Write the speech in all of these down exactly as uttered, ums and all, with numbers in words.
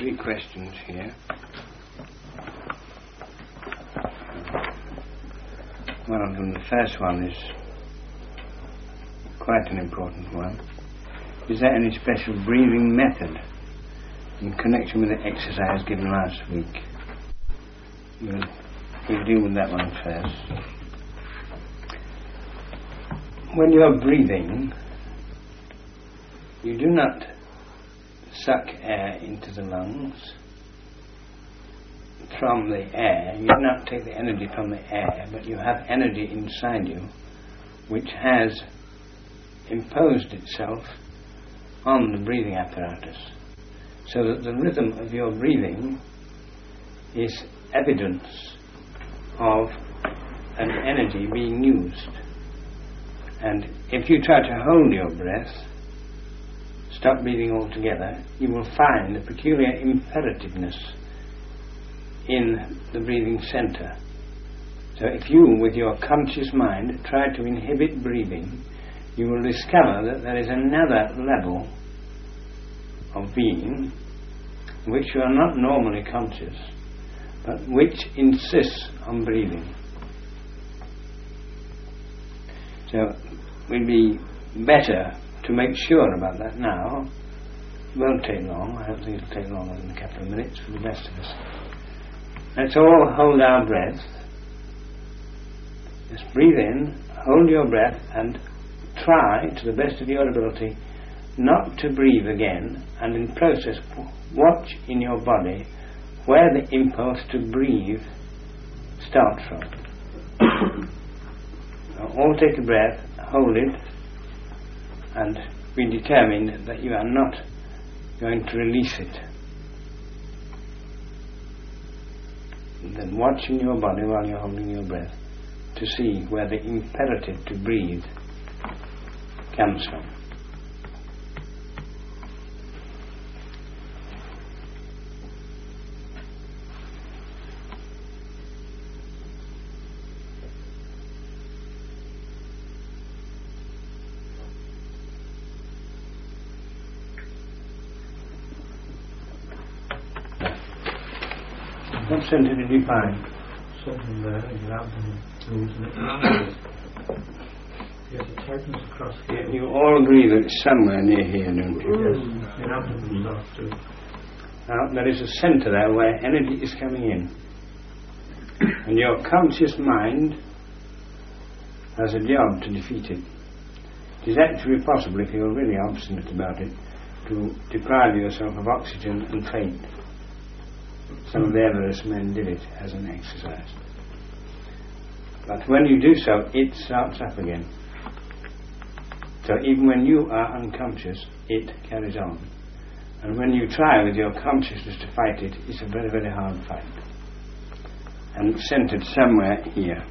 three questions here. One of them, the first one, is quite an important one. Is there any special breathing method in connection with the exercise given last week? We'll, we'll deal with that one first. When you're breathing, you do not suck air into the lungs from the air. You do not take the energy from the air, but you have energy inside you which has imposed itself on the breathing apparatus, so that the rhythm of your breathing is evidence of an energy being used. And if you try to hold your breath, stop breathing altogether, you will find the peculiar imperativeness in the breathing center. So if you, with your conscious mind, try to inhibit breathing, you will discover that there is another level of being which you are not normally conscious, but which insists on breathing. So it would be better to make sure about that now. It won't take long. I don't think it'll take longer than a couple of minutes for the rest of us. Let's all hold our breath. Just breathe in, hold your breath, and try, to the best of your ability, not to breathe again, and in process watch in your body where the impulse to breathe starts from. Now, all take a breath, hold it, and be determined that you are not going to release it. And then watch in your body while you're holding your breath to see where the imperative to breathe comes from. What center did you find? Something there, example, losing it. Yes, it tightens across here. You all agree that it's somewhere near here, don't you? Yes, it happens off too. Now, there is a centre there where energy is coming in. And your conscious mind has a job to defeat it. It is actually possible, if you're really obstinate about it, to deprive yourself of oxygen and faint. Some of the Everest men did it as an exercise. But when you do so, it starts up again. So even when you are unconscious, it carries on. And when you try with your consciousness to fight it, it's a very, very hard fight. And it's centered somewhere here.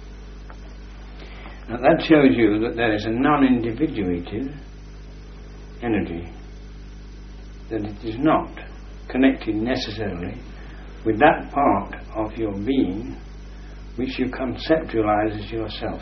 Now that shows you that there is a non-individuated energy, that it is not connected necessarily with that part of your being which you conceptualize as yourself.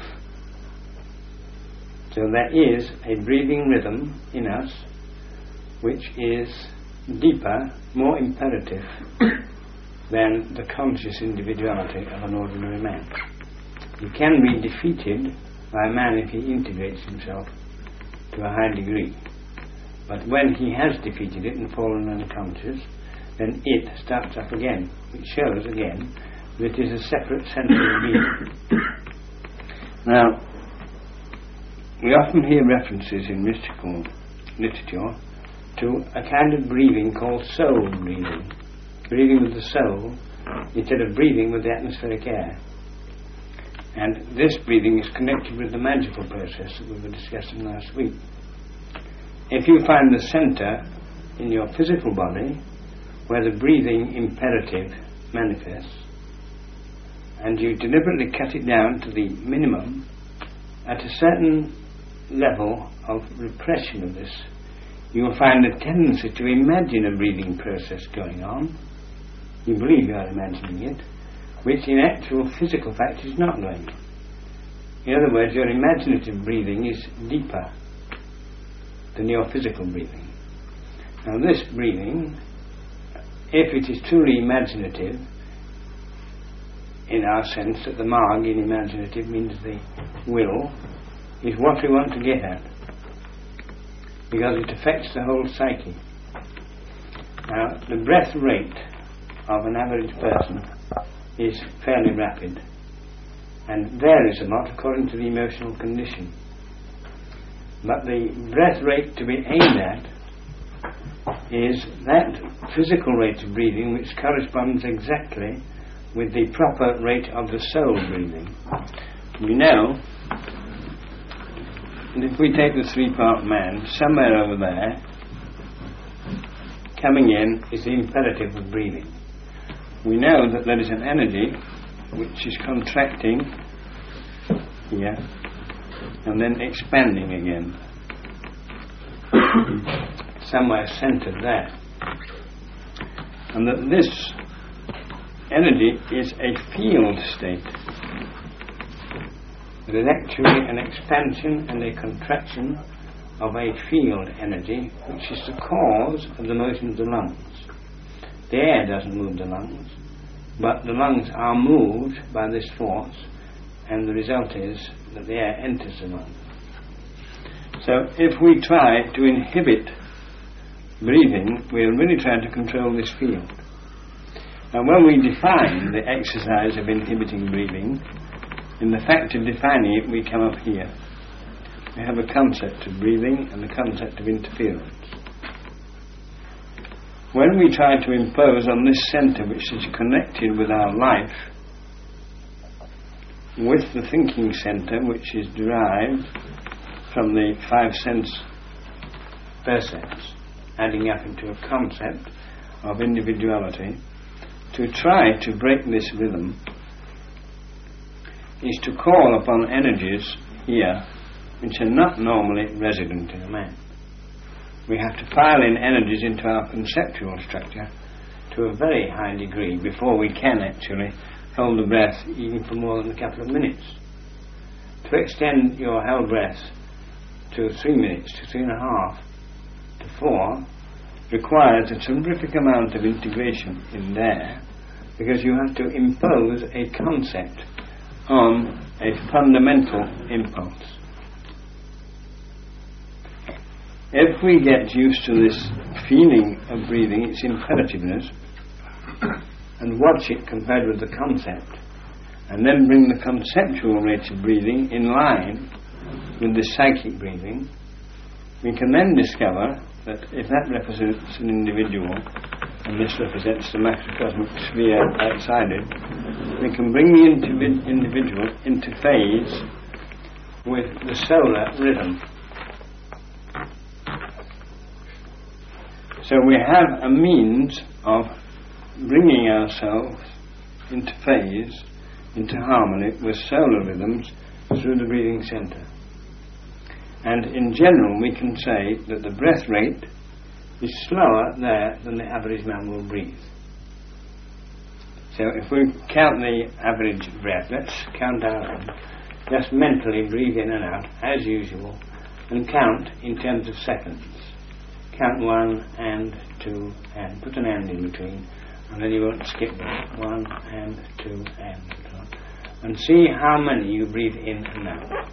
So there is a breathing rhythm in us which is deeper, more imperative than the conscious individuality of an ordinary man. He can be defeated by a man if he integrates himself to a high degree. But when he has defeated it and fallen unconscious, then it starts up again, which shows again that it is a separate central being. Now, we often hear references in mystical literature to a kind of breathing called soul breathing, breathing with the soul instead of breathing with the atmospheric air. And this breathing is connected with the magical process that we were discussing last week. If you find the centre in your physical body where the breathing imperative manifests, and you deliberately cut it down to the minimum, at a certain level of repression of this, you will find a tendency to imagine a breathing process going on. You believe you are imagining it, which in actual physical fact is not going on. In other words, your imaginative breathing is deeper than your physical breathing. Now this breathing if it is truly imaginative, in our sense that the marg in imaginative means the will, is what we want to get at, because it affects the whole psyche. Now, the breath rate of an average person is fairly rapid and varies a lot according to the emotional condition. But the breath rate to be aimed at is that physical rate of breathing which corresponds exactly with the proper rate of the soul breathing. We know that if we take the three-part man, somewhere over there, coming in is the imperative of breathing. We know that there is an energy which is contracting here and then expanding again, somewhere centered there, and that this energy is a field state. It is actually an expansion and a contraction of a field energy, which is the cause of the motion of the lungs. The air doesn't move the lungs, but the lungs are moved by this force, and the result is that the air enters the lungs. So if we try to inhibit breathing, we're really trying to control this field. And when we define the exercise of inhibiting breathing, in the fact of defining it, we come up here. We have a concept of breathing and the concept of interference. When we try to impose on this centre, which is connected with our life, with the thinking centre, which is derived from the five sense percepts, adding up into a concept of individuality, to try to break this rhythm is to call upon energies here which are not normally resident in a man. We have to pile in energies into our conceptual structure to a very high degree before we can actually hold the breath even for more than a couple of minutes. To extend your held breath to three minutes, to three and a half, to four, requires a terrific amount of integration in there, because you have to impose a concept on a fundamental impulse. If we get used to this feeling of breathing, its imperativeness, and watch it compared with the concept, and then bring the conceptual rate of breathing in line with the psychic breathing, we can then discover that if that represents an individual, and this represents the macrocosmic sphere outside it, we can bring the individ- individual into phase with the solar rhythm. So we have a means of bringing ourselves into phase, into harmony with solar rhythms through the breathing centre. And in general we can say that the breath rate is slower there than the average man will breathe. So if we count the average breath, let's count our own. Just mentally breathe in and out as usual, and count in terms of seconds. Count one and two and put an and in between, and then you won't skip that. One and two and so on. And see how many you breathe in and out.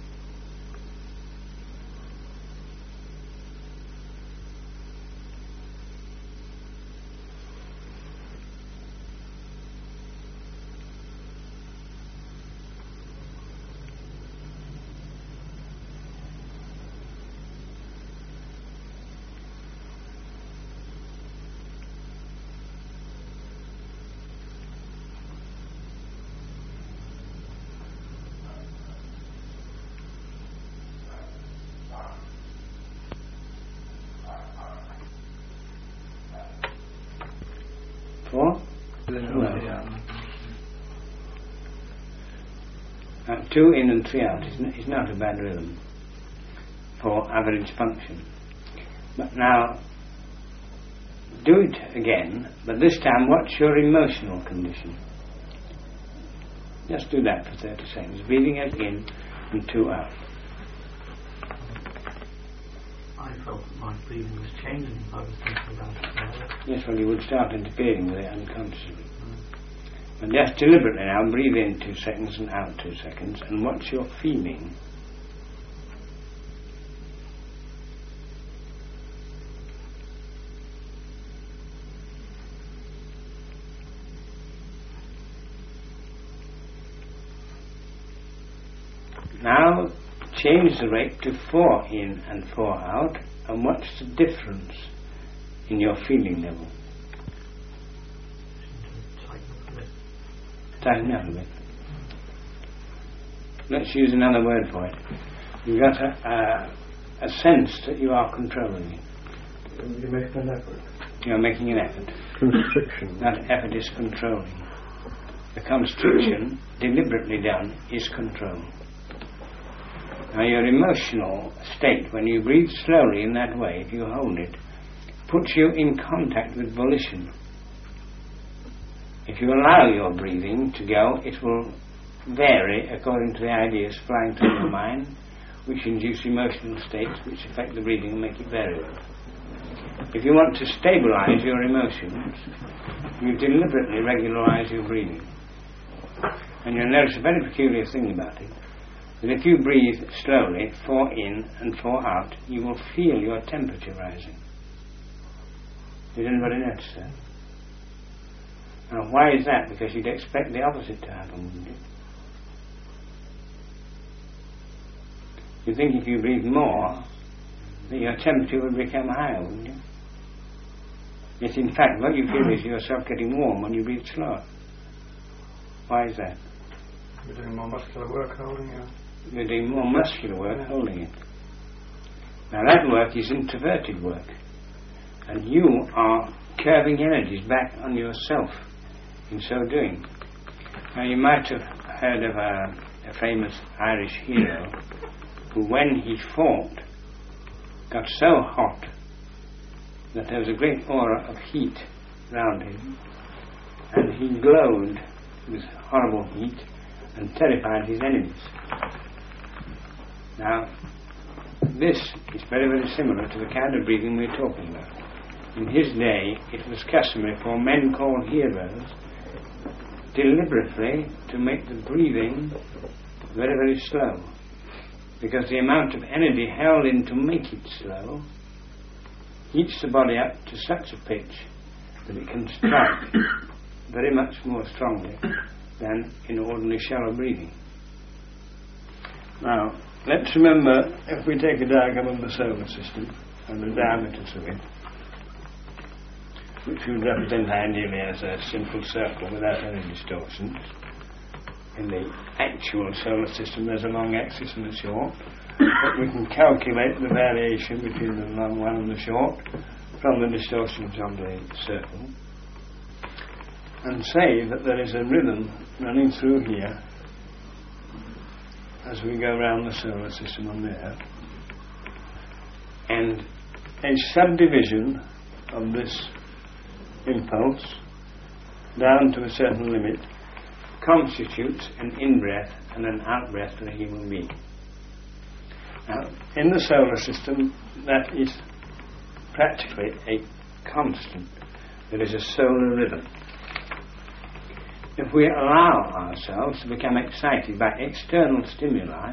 Four? No. Uh, two in and three out is, n- is not a bad rhythm for average function. But now, do it again, but this time what's your emotional condition? Just do that for thirty seconds, breathing it in and two out. I felt that my breathing was changing if I was thinking about it. Now. Yes, well, you would start interfering with it unconsciously. Mm. And just deliberately now, breathe in two seconds and out two seconds, and what's your feeling? Now change the rate to four in and four out, and what's the difference in your feeling level? Tighten up a bit. Let's use another word for it. You've got a, a, a sense that you are controlling it. You're making an effort. You're making an effort. Constriction. That effort is controlling. The constriction, deliberately done, is control. Now your emotional state, when you breathe slowly in that way, if you hold it, puts you in contact with volition. If you allow your breathing to go, it will vary according to the ideas flying through your mind, which induce emotional states which affect the breathing and make it variable. If you want to stabilize your emotions, you deliberately regularize your breathing. And you'll notice a very peculiar thing about it, that if you breathe slowly, four in and four out, you will feel your temperature rising. Did anybody notice that? Now why is that? Because you'd expect the opposite to happen, wouldn't you? You think if you breathe more, that your temperature would become higher, wouldn't you? Yes, in fact, what you feel is yourself getting warm when you breathe slower. Why is that? You're doing more muscular work holding it. You're doing more muscular work holding it. Now that work is introverted work, and you are curving energies back on yourself in so doing. Now you might have heard of a, a famous Irish hero who, when he fought, got so hot that there was a great aura of heat round him, and he glowed with horrible heat and terrified his enemies. Now, this is very, very similar to the kind of breathing we're talking about. In his day, it was customary for men called heroes deliberately to make the breathing very, very slow, because the amount of energy held in to make it slow heats the body up to such a pitch that it can strike very much more strongly than in ordinary shallow breathing. Now, let's remember, if we take a diagram of the solar system and the diameters of it, which would represent ideally as a simple circle without any distortions. In the actual solar system there's a long axis and a short, but we can calculate the variation between the long one and the short from the distortions on the circle, and say that there is a rhythm running through here as we go around the solar system on the Earth, and a subdivision of this impulse down to a certain limit constitutes an in-breath and an out-breath for a human being. Now, in the solar system, that is practically a constant. There is a solar rhythm. If we allow ourselves to become excited by external stimuli,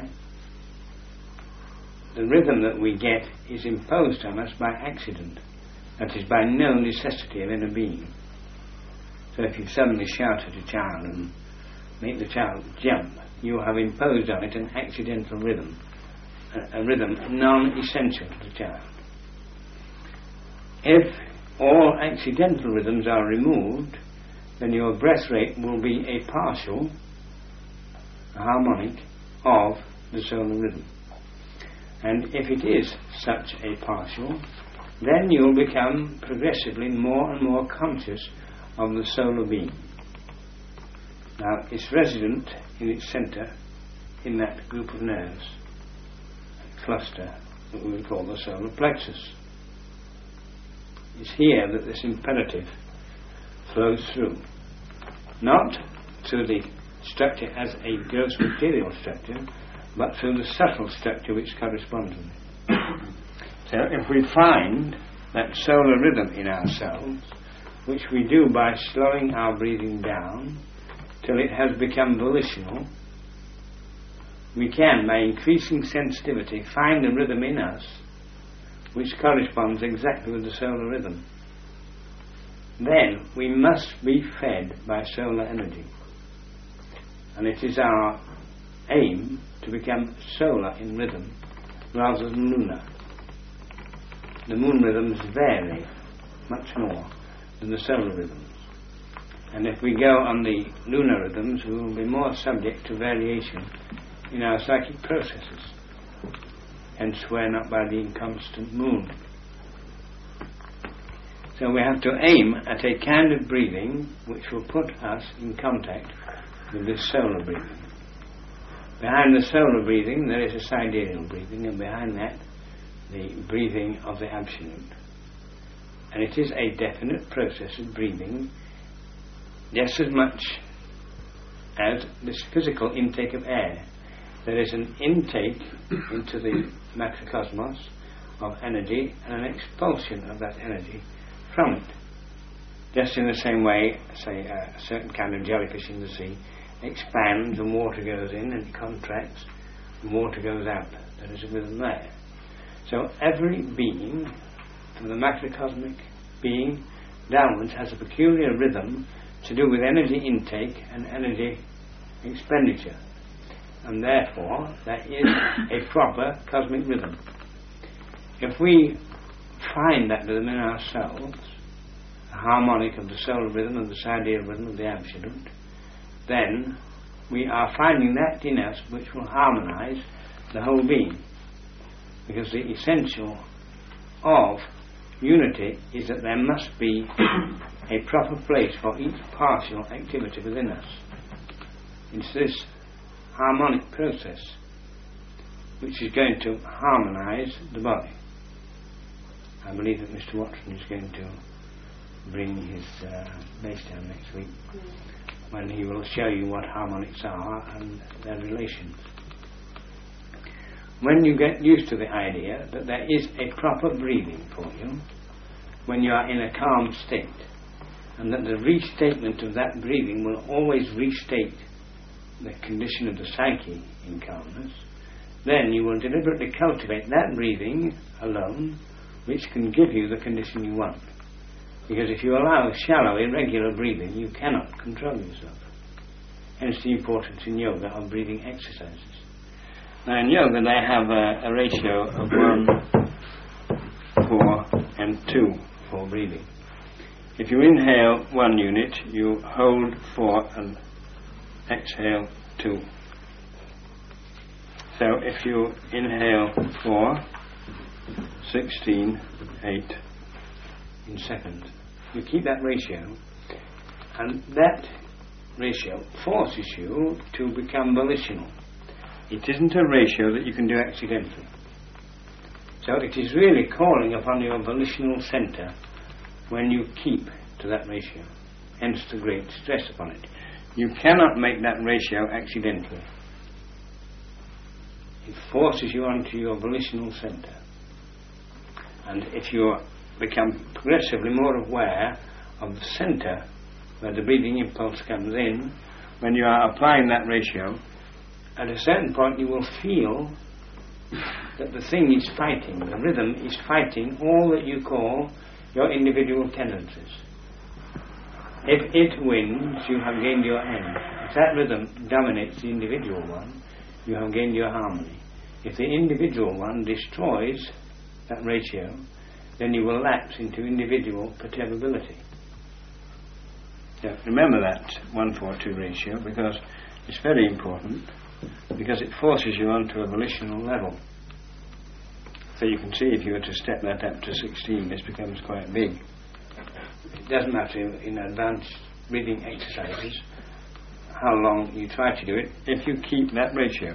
the rhythm that we get is imposed on us by accident. That is, by no necessity of inner being. So if you suddenly shout at a child and make the child jump, you have imposed on it an accidental rhythm, a, a rhythm non-essential to the child. If all accidental rhythms are removed, then your breath rate will be a partial, a harmonic, of the solar rhythm. And if it is such a partial, then you'll become progressively more and more conscious of the solar being. Now, it's resident in its centre, in that group of nerves, cluster, that we would call the solar plexus. It's here that this imperative flows through, not through the structure as a gross material structure, but through the subtle structure which corresponds with it. So if we find that solar rhythm in ourselves, which we do by slowing our breathing down till it has become volitional, we can, by increasing sensitivity, find a rhythm in us which corresponds exactly with the solar rhythm. Then we must be fed by solar energy. And it is our aim to become solar in rhythm rather than lunar. The moon rhythms vary much more than the solar rhythms. And if we go on the lunar rhythms, we will be more subject to variation in our psychic processes. Hence we're not by the inconstant moon. So we have to aim at a kind of breathing which will put us in contact with this solar breathing. Behind the solar breathing there is a sidereal breathing, and behind that the breathing of the Absolute. And it is a definite process of breathing, just as much as this physical intake of air. There is an intake into the macrocosmos of energy and an expulsion of that energy from it. Just in the same way, say, a certain kind of jellyfish in the sea expands and water goes in, and it contracts and water goes out. There is a rhythm there. So every being, from the macrocosmic being downwards, has a peculiar rhythm to do with energy intake and energy expenditure. And therefore, that is a proper cosmic rhythm. If we find that rhythm in ourselves, the harmonic of the solar rhythm and the sidereal rhythm of the Absolute, then we are finding that in us which will harmonize the whole being. Because the essential of unity is that there must be a proper place for each partial activity within us. It's this harmonic process which is going to harmonize the body. I believe that Mister Watson is going to bring his uh, bass down next week, when he will show you what harmonics are and their relations. When you get used to the idea that there is a proper breathing for you when you are in a calm state, and that the restatement of that breathing will always restate the condition of the psyche in calmness, then you will deliberately cultivate that breathing alone which can give you the condition you want. Because if you allow shallow, irregular breathing, you cannot control yourself. Hence the importance in yoga of breathing exercises. Now in yoga they have a, a ratio of one, four and two for breathing. If you inhale one unit, you hold four and exhale two. So if you inhale four, sixteen, eight in seconds. You keep that ratio, and that ratio forces you to become volitional. It isn't a ratio that you can do accidentally. So it is really calling upon your volitional centre when you keep to that ratio. Hence the great stress upon it. You cannot make that ratio accidentally. It forces you onto your volitional centre. And if you become progressively more aware of the centre where the breathing impulse comes in, when you are applying that ratio, at a certain point you will feel that the thing is fighting, the rhythm is fighting all that you call your individual tendencies. If it wins, you have gained your end. If that rhythm dominates the individual one, you have gained your harmony. If the individual one destroys that ratio, then you will lapse into individual perturbability. So remember that one four two ratio, because it's very important, because it forces you onto a volitional level. So you can see if you were to step that up to sixteen, this becomes quite big. It doesn't matter in advanced breathing exercises how long you try to do it, if you keep that ratio.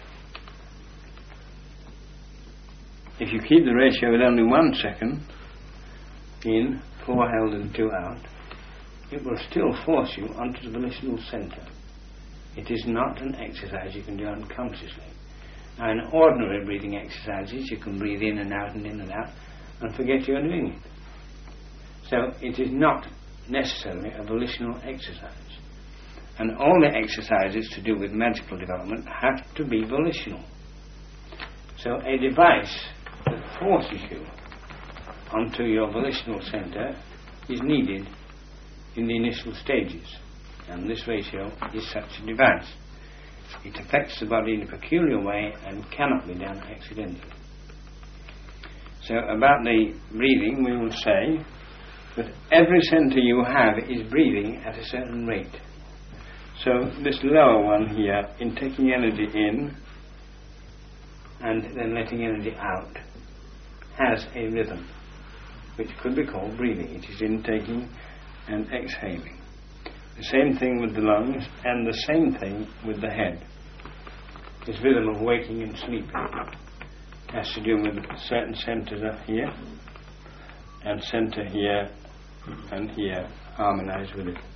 If you keep the ratio with only one second in, four held and two out, it will still force you onto the volitional centre. It is not an exercise you can do unconsciously. Now in ordinary breathing exercises you can breathe in and out and in and out and forget you're doing it. So it is not necessarily a volitional exercise. And all the exercises to do with magical development have to be volitional. So a device that forces you onto your volitional centre is needed in the initial stages. And this ratio is such a device. It affects the body in a peculiar way and cannot be done accidentally. So about the breathing we will say that every centre you have is breathing at a certain rate. So this lower one here, in taking energy in and then letting energy out, has a rhythm which could be called breathing. It is intaking and exhaling. The same thing with the lungs and the same thing with the head. This rhythm of waking and sleeping has to do with certain centres up here and centre here and here harmonise with it.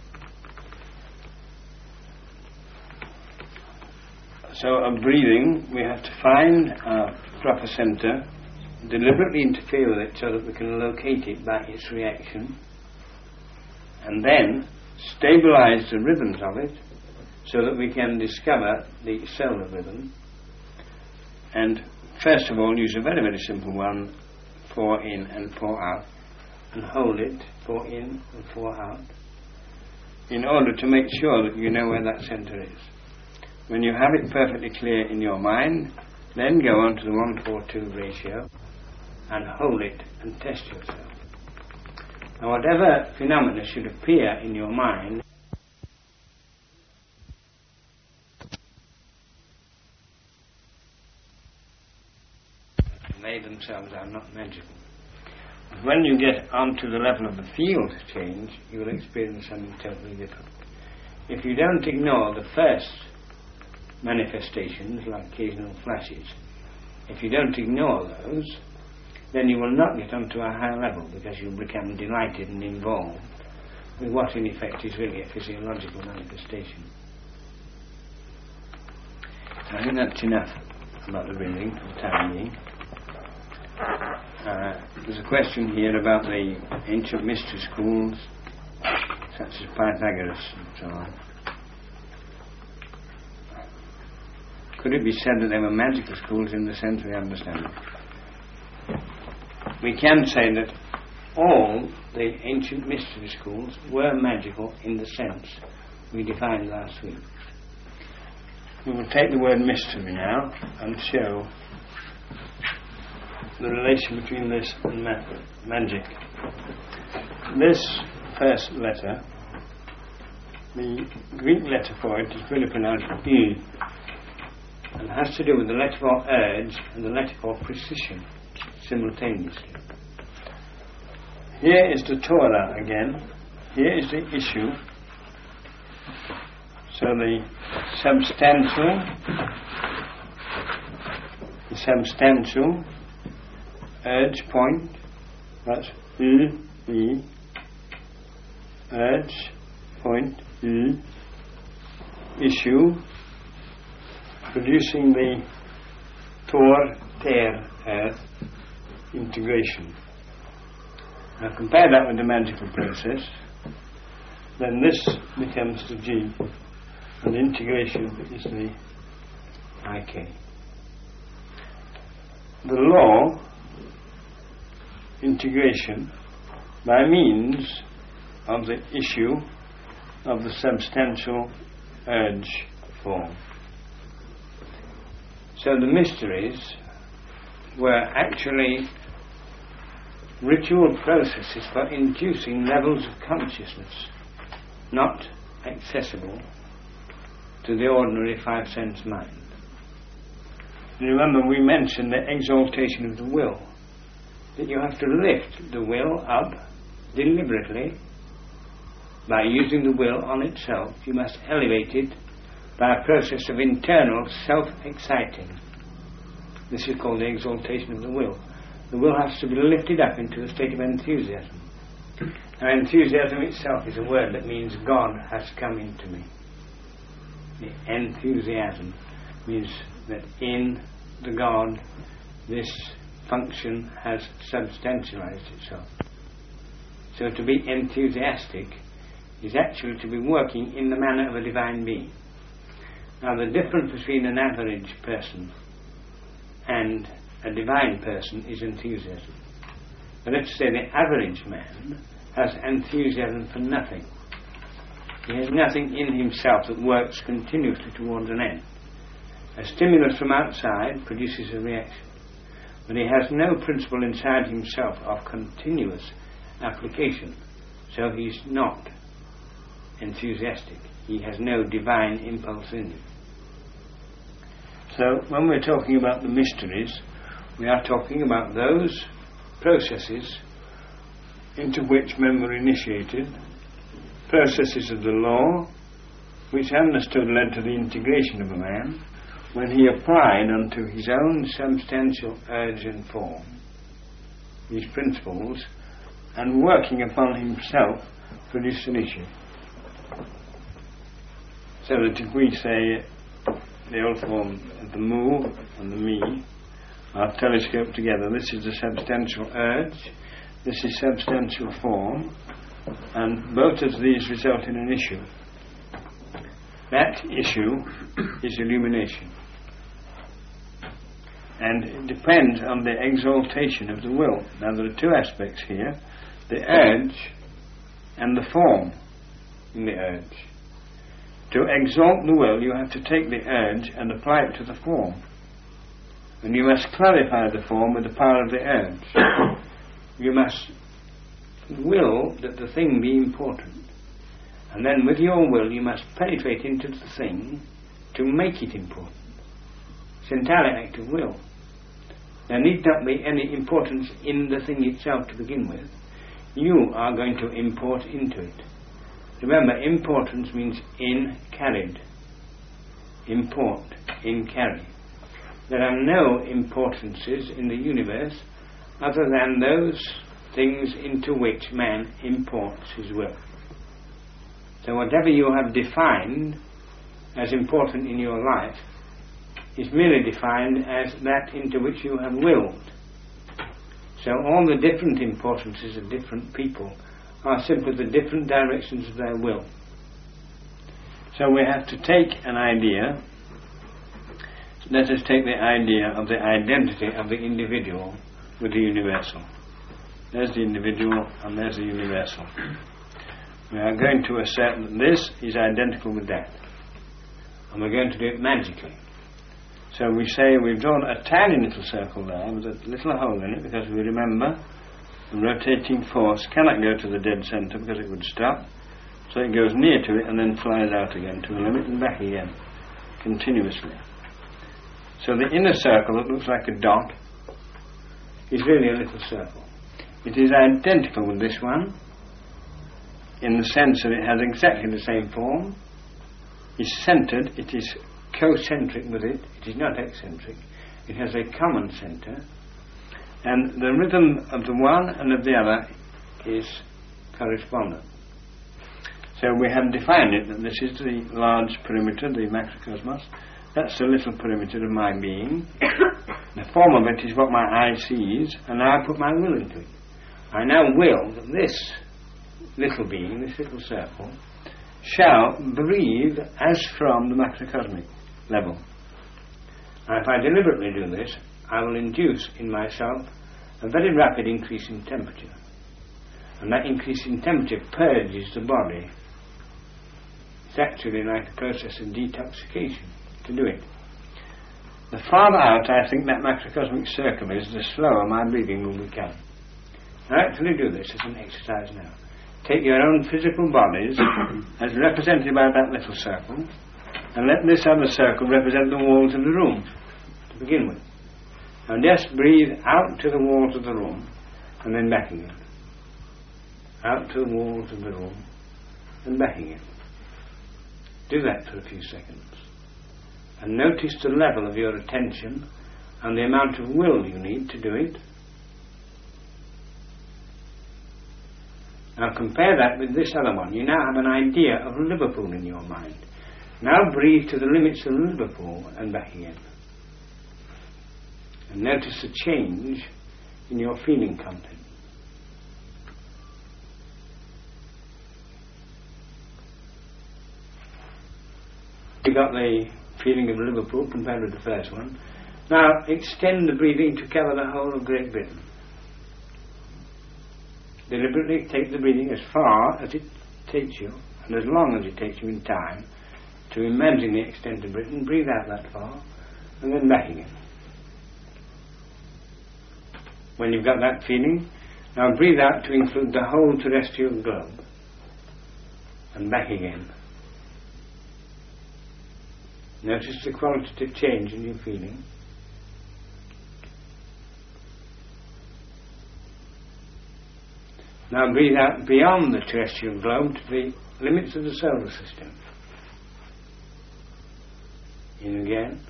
So of breathing we have to find a proper centre, deliberately interfere with it so that we can locate it by its reaction, and then stabilise the rhythms of it so that we can discover the cellular rhythm, and first of all use a very very simple one, four in and four out, and hold it, four in and four out, in order to make sure that you know where that centre is. When you have it perfectly clear in your mind, then go on to the one four two ratio and hold it and test yourself. Now whatever phenomena should appear in your mind, they themselves are not magical. But when you get onto the level of the field change, you will experience something totally different. If you don't ignore the first manifestations, like occasional flashes, if you don't ignore those, then you will not get onto a higher level, because you'll become delighted and involved with what in effect is really a physiological manifestation. I think that's enough about the breathing for the time being. Uh, there's a question here about the ancient mystery schools, such as Pythagoras and so on. Could it be said that they were magical schools in the sense we understand it? We can say that all the ancient mystery schools were magical in the sense we defined last week. We will take the word mystery now and show the relation between this and ma- magic. This first letter, the Greek letter for it is really pronounced E, and has to do with the letter for urge and the letter for precision simultaneously. Here is the Torah again. Here is the issue. So the substantial, the substantial urge point, that's E, E, urge point E, issue, producing the Tor, Ter, earth, integration. Now compare that with the magical process, then this becomes the G, and the integration is the I K. The law, integration, by means of the issue of the substantial urge form. So the mysteries were actually ritual processes for inducing levels of consciousness not accessible to the ordinary five-sense mind. Remember, we mentioned the exaltation of the will, that you have to lift the will up deliberately by using the will on itself. You must elevate it by a process of internal self-exciting. This is called the exaltation of the will. The will has to be lifted up into a state of enthusiasm. Now, enthusiasm itself is a word that means God has come into me. The enthusiasm means that in the God, this function has substantialized itself. So to be enthusiastic is actually to be working in the manner of a divine being. Now the difference between an average person and a divine person is enthusiasm. But let's say the average man has enthusiasm for nothing. He has nothing in himself that works continuously towards an end. A stimulus from outside produces a reaction, but he has no principle inside himself of continuous application, so he's not enthusiastic. He has no divine impulse in him. So when we're talking about the mysteries, we are talking about those processes into which men were initiated, processes of the law, which understood led to the integration of a man, when he applied unto his own substantial urge and form these principles, and working upon himself produced an issue. So that if we say the old form of the mu and the me are telescoped together, this is the substantial urge, this is substantial form, and both of these result in an issue. That issue is illumination. And it depends on the exaltation of the will. Now there are two aspects here, the urge and the form in the urge. To exalt the will, you have to take the urge and apply it to the form. And you must clarify the form with the power of the urge. You must will that the thing be important. And then with your will you must penetrate into the thing to make it important. It's entirely an act of will. There need not be any importance in the thing itself to begin with. You are going to import into it. Remember, importance means in carried. Import, in carry. There are no importances in the universe other than those things into which man imports his will. So whatever you have defined as important in your life is merely defined as that into which you have willed. So all the different importances of different people are simply the different directions of their will. So we have to take an idea. Let us take the idea of the identity of the individual with the universal. There's the individual and there's the universal. We are going to assert that this is identical with that. And we're going to do it magically. So we say we've drawn a tiny little circle there with a little hole in it, because we remember the rotating force cannot go to the dead centre because it would stop. So it goes near to it and then flies out again to a limit and back again, continuously. So the inner circle that looks like a dot is really a little circle. It is identical with this one in the sense that it has exactly the same form, is centred, it is concentric with it, it is not eccentric, it has a common centre, and the rhythm of the one and of the other is correspondent. So we have defined it that this is the large perimeter, the macrocosmos, that's the little perimeter of my being, the form of it is what my eye sees, and now I put my will into it. I now will that this little being, this little circle, shall breathe as from the macrocosmic level. Now if I deliberately do this, I will induce in myself a very rapid increase in temperature. And that increase in temperature purges the body. It's actually like a process of detoxification to do it. The farther out I think that macrocosmic circle is, the slower my breathing will become. I actually do this as an exercise now. Take your own physical bodies as represented by that little circle, and let this other circle represent the walls of the room to begin with. And just breathe out to the walls of the room and then back again. Out to the walls of the room and back again. Do that for a few seconds. And notice the level of your attention and the amount of will you need to do it. Now compare that with this other one. You now have an idea of Liverpool in your mind. Now breathe to the limits of Liverpool and back again. And notice the change in your feeling content. You got the feeling of Liverpool compared with the first one. Now extend the breathing to cover the whole of Great Britain. Deliberately take the breathing as far as it takes you, and as long as it takes you in time, to imagine the extent of Britain. Breathe out that far, and then back again. When you've got that feeling, now breathe out to include the whole terrestrial globe, and back again. Notice the qualitative change in your feeling. Now breathe out beyond the terrestrial globe to the limits of the solar system. In again.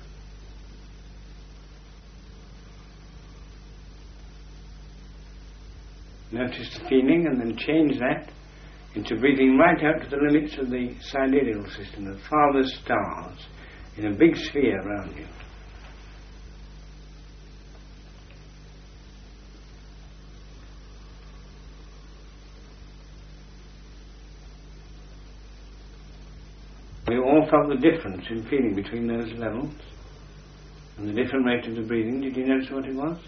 Notice the feeling, and then change that into breathing right out to the limits of the sidereal system, the farthest stars, in a big sphere around you. We all felt the difference in feeling between those levels and the different rate of the breathing. Did you notice what it was?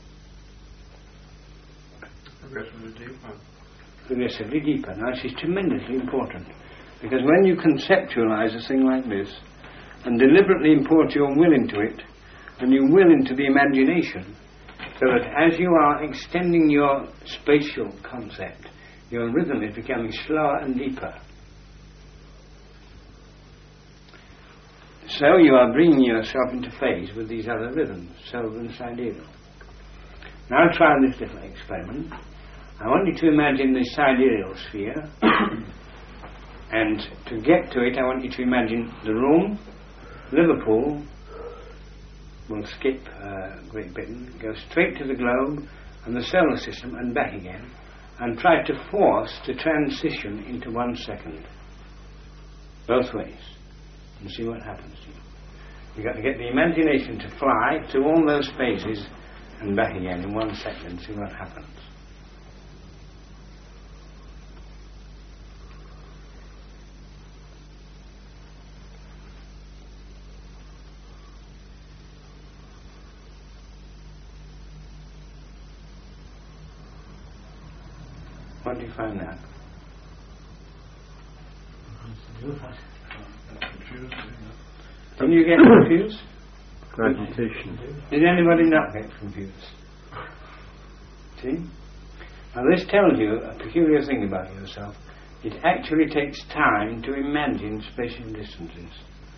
Progressively deeper. Progressively deeper. Now this is tremendously important, because when you conceptualize a thing like this and deliberately import your will into it, and you will into the imagination, so that as you are extending your spatial concept, your rhythm is becoming slower and deeper. So you are bringing yourself into phase with these other rhythms, solar and sidereal. Now try this little experiment. I want you to imagine the sidereal sphere, and to get to it I want you to imagine the room, Liverpool, we'll skip uh, Great Britain, go straight to the globe and the solar system and back again, and try to force the transition into one second, both ways, and see what happens to you. You've got to get the imagination to fly through all those phases and back again in one second and see what happens. What do you find out? Didn't you get confused? Agitation. Did anybody not get confused? See? Now this tells you a peculiar thing about yourself. It actually takes time to imagine spatial distances.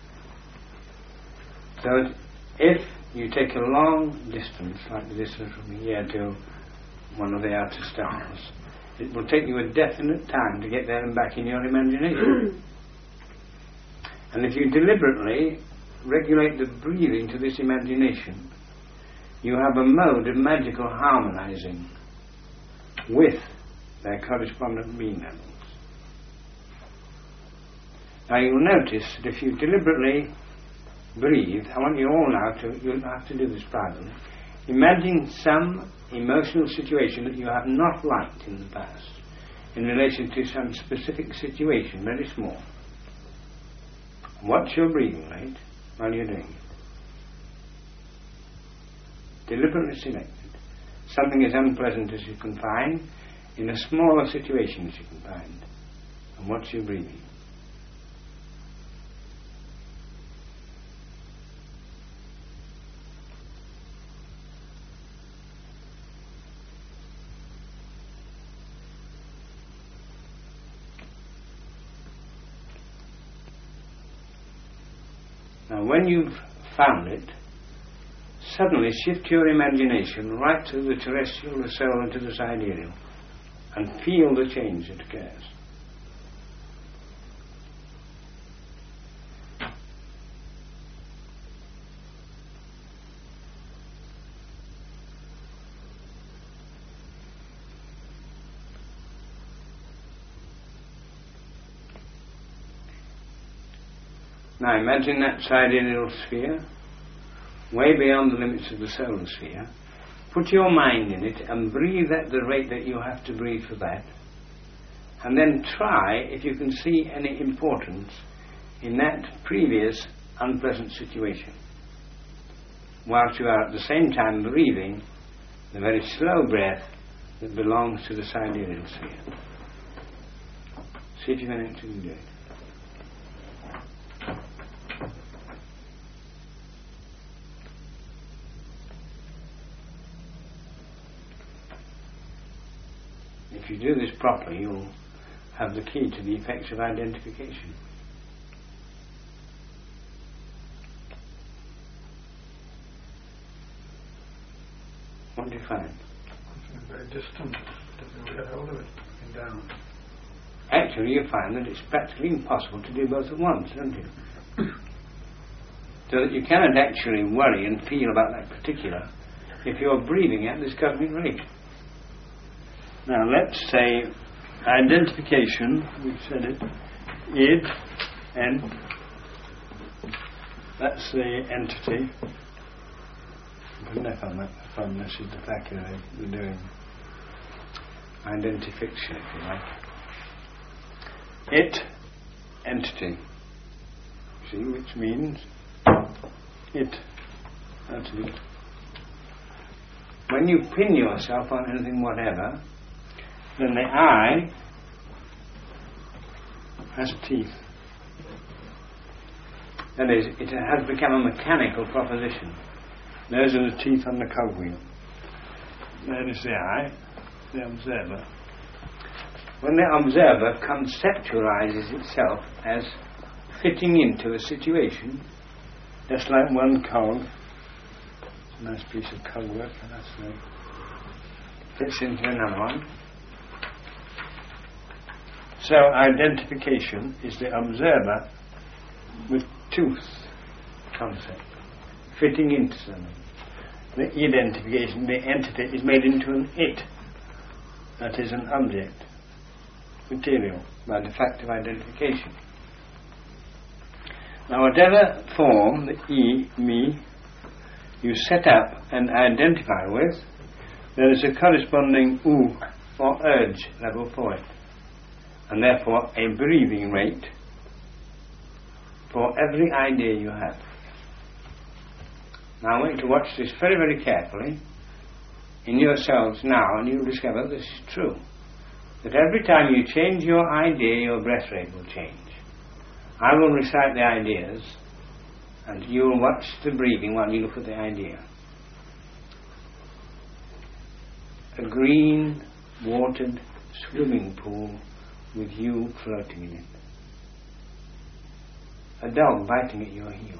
So if you take a long distance, like the distance from here to one of the outer stars, it will take you a definite time to get there and back in your imagination. And if you deliberately regulate the breathing to this imagination, you have a mode of magical harmonizing with their correspondent being levels. Now you'll notice that if you deliberately breathe, I want you all now to, you'll have to do this privately, imagine some emotional situation that you have not liked in the past in relation to some specific situation, very small. Watch your breathing rate while you're doing it. Deliberately select it. Something as unpleasant as you can find in a smaller situation as you can find. And watch your breathing. Now when you've found it, suddenly shift your imagination right to the terrestrial, the solar, to the sidereal, and feel the change that occurs. Now imagine that sidereal sphere way beyond the limits of the solar sphere. Put your mind in it and breathe at the rate that you have to breathe for that. And then try if you can see any importance in that previous unpleasant situation, whilst you are at the same time breathing the very slow breath that belongs to the sidereal sphere. See if you can actually do it. If you do this properly, you'll have the key to the effects of identification. What do you find? It's very distant. Doesn't get hold of it. And down. Actually, you find that it's practically impossible to do both at once, don't you? So that you cannot actually worry and feel about that particular if you're breathing at this cosmic rate. Now, let's say identification, we've said it, id, and that's the entity. Put an F on that, fun, this is the fact that we're doing identification, if you like. It, entity, see, which means it, that's it. When you pin yourself on anything whatever, then the I has teeth. That is, it has become a mechanical proposition. Those are the teeth on the cogwheel. There is the I, the observer. When the observer conceptualizes itself as fitting into a situation, just like one cog, it's a nice piece of cog work, that's right, fits into another one. So identification is the observer with tooth concept, fitting into something. The identification, the entity, is made into an it, that is an object, material, by the fact of identification. Now whatever form, the E, me, you set up and identify with, there is a corresponding U, or urge level for it, and therefore a breathing rate for every idea you have. Now I want you to watch this very, very carefully in yourselves now, and you'll discover this is true. That every time you change your idea, your breath rate will change. I will recite the ideas, and you will watch the breathing while you look at the idea. A green, watered swimming pool with you floating in it. A dog biting at your heels.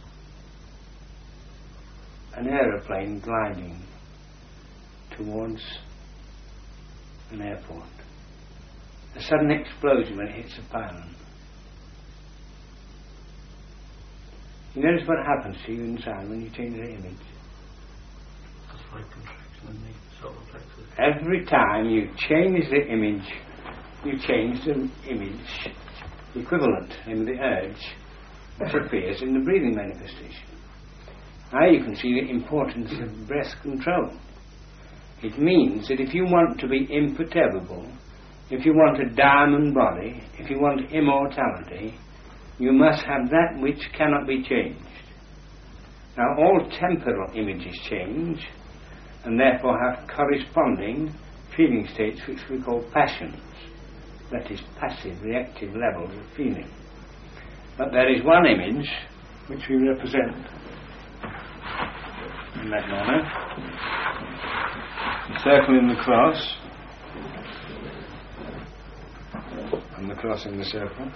An aeroplane gliding towards an airport. A sudden explosion when it hits a pylon. You notice what happens to you inside when you change the image? That's like contraction in the solar plexus. Every time you change the image, you change the image equivalent, namely the urge, that appears in the breathing manifestation. Now you can see the importance of breath control. It means that if you want to be imperturbable, if you want a diamond body, if you want immortality, you must have that which cannot be changed. Now all temporal images change, and therefore have corresponding feeling states which we call passions, that is passive, reactive levels of feeling. But there is one image which we represent in that manner, circling the cross, and the cross in the circle.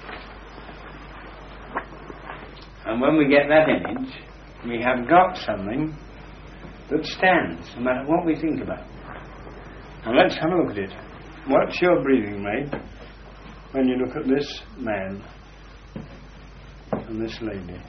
And when we get that image, we have got something that stands, no matter what we think about. Now let's have a look at it. What's your breathing rate when you look at this man and this lady?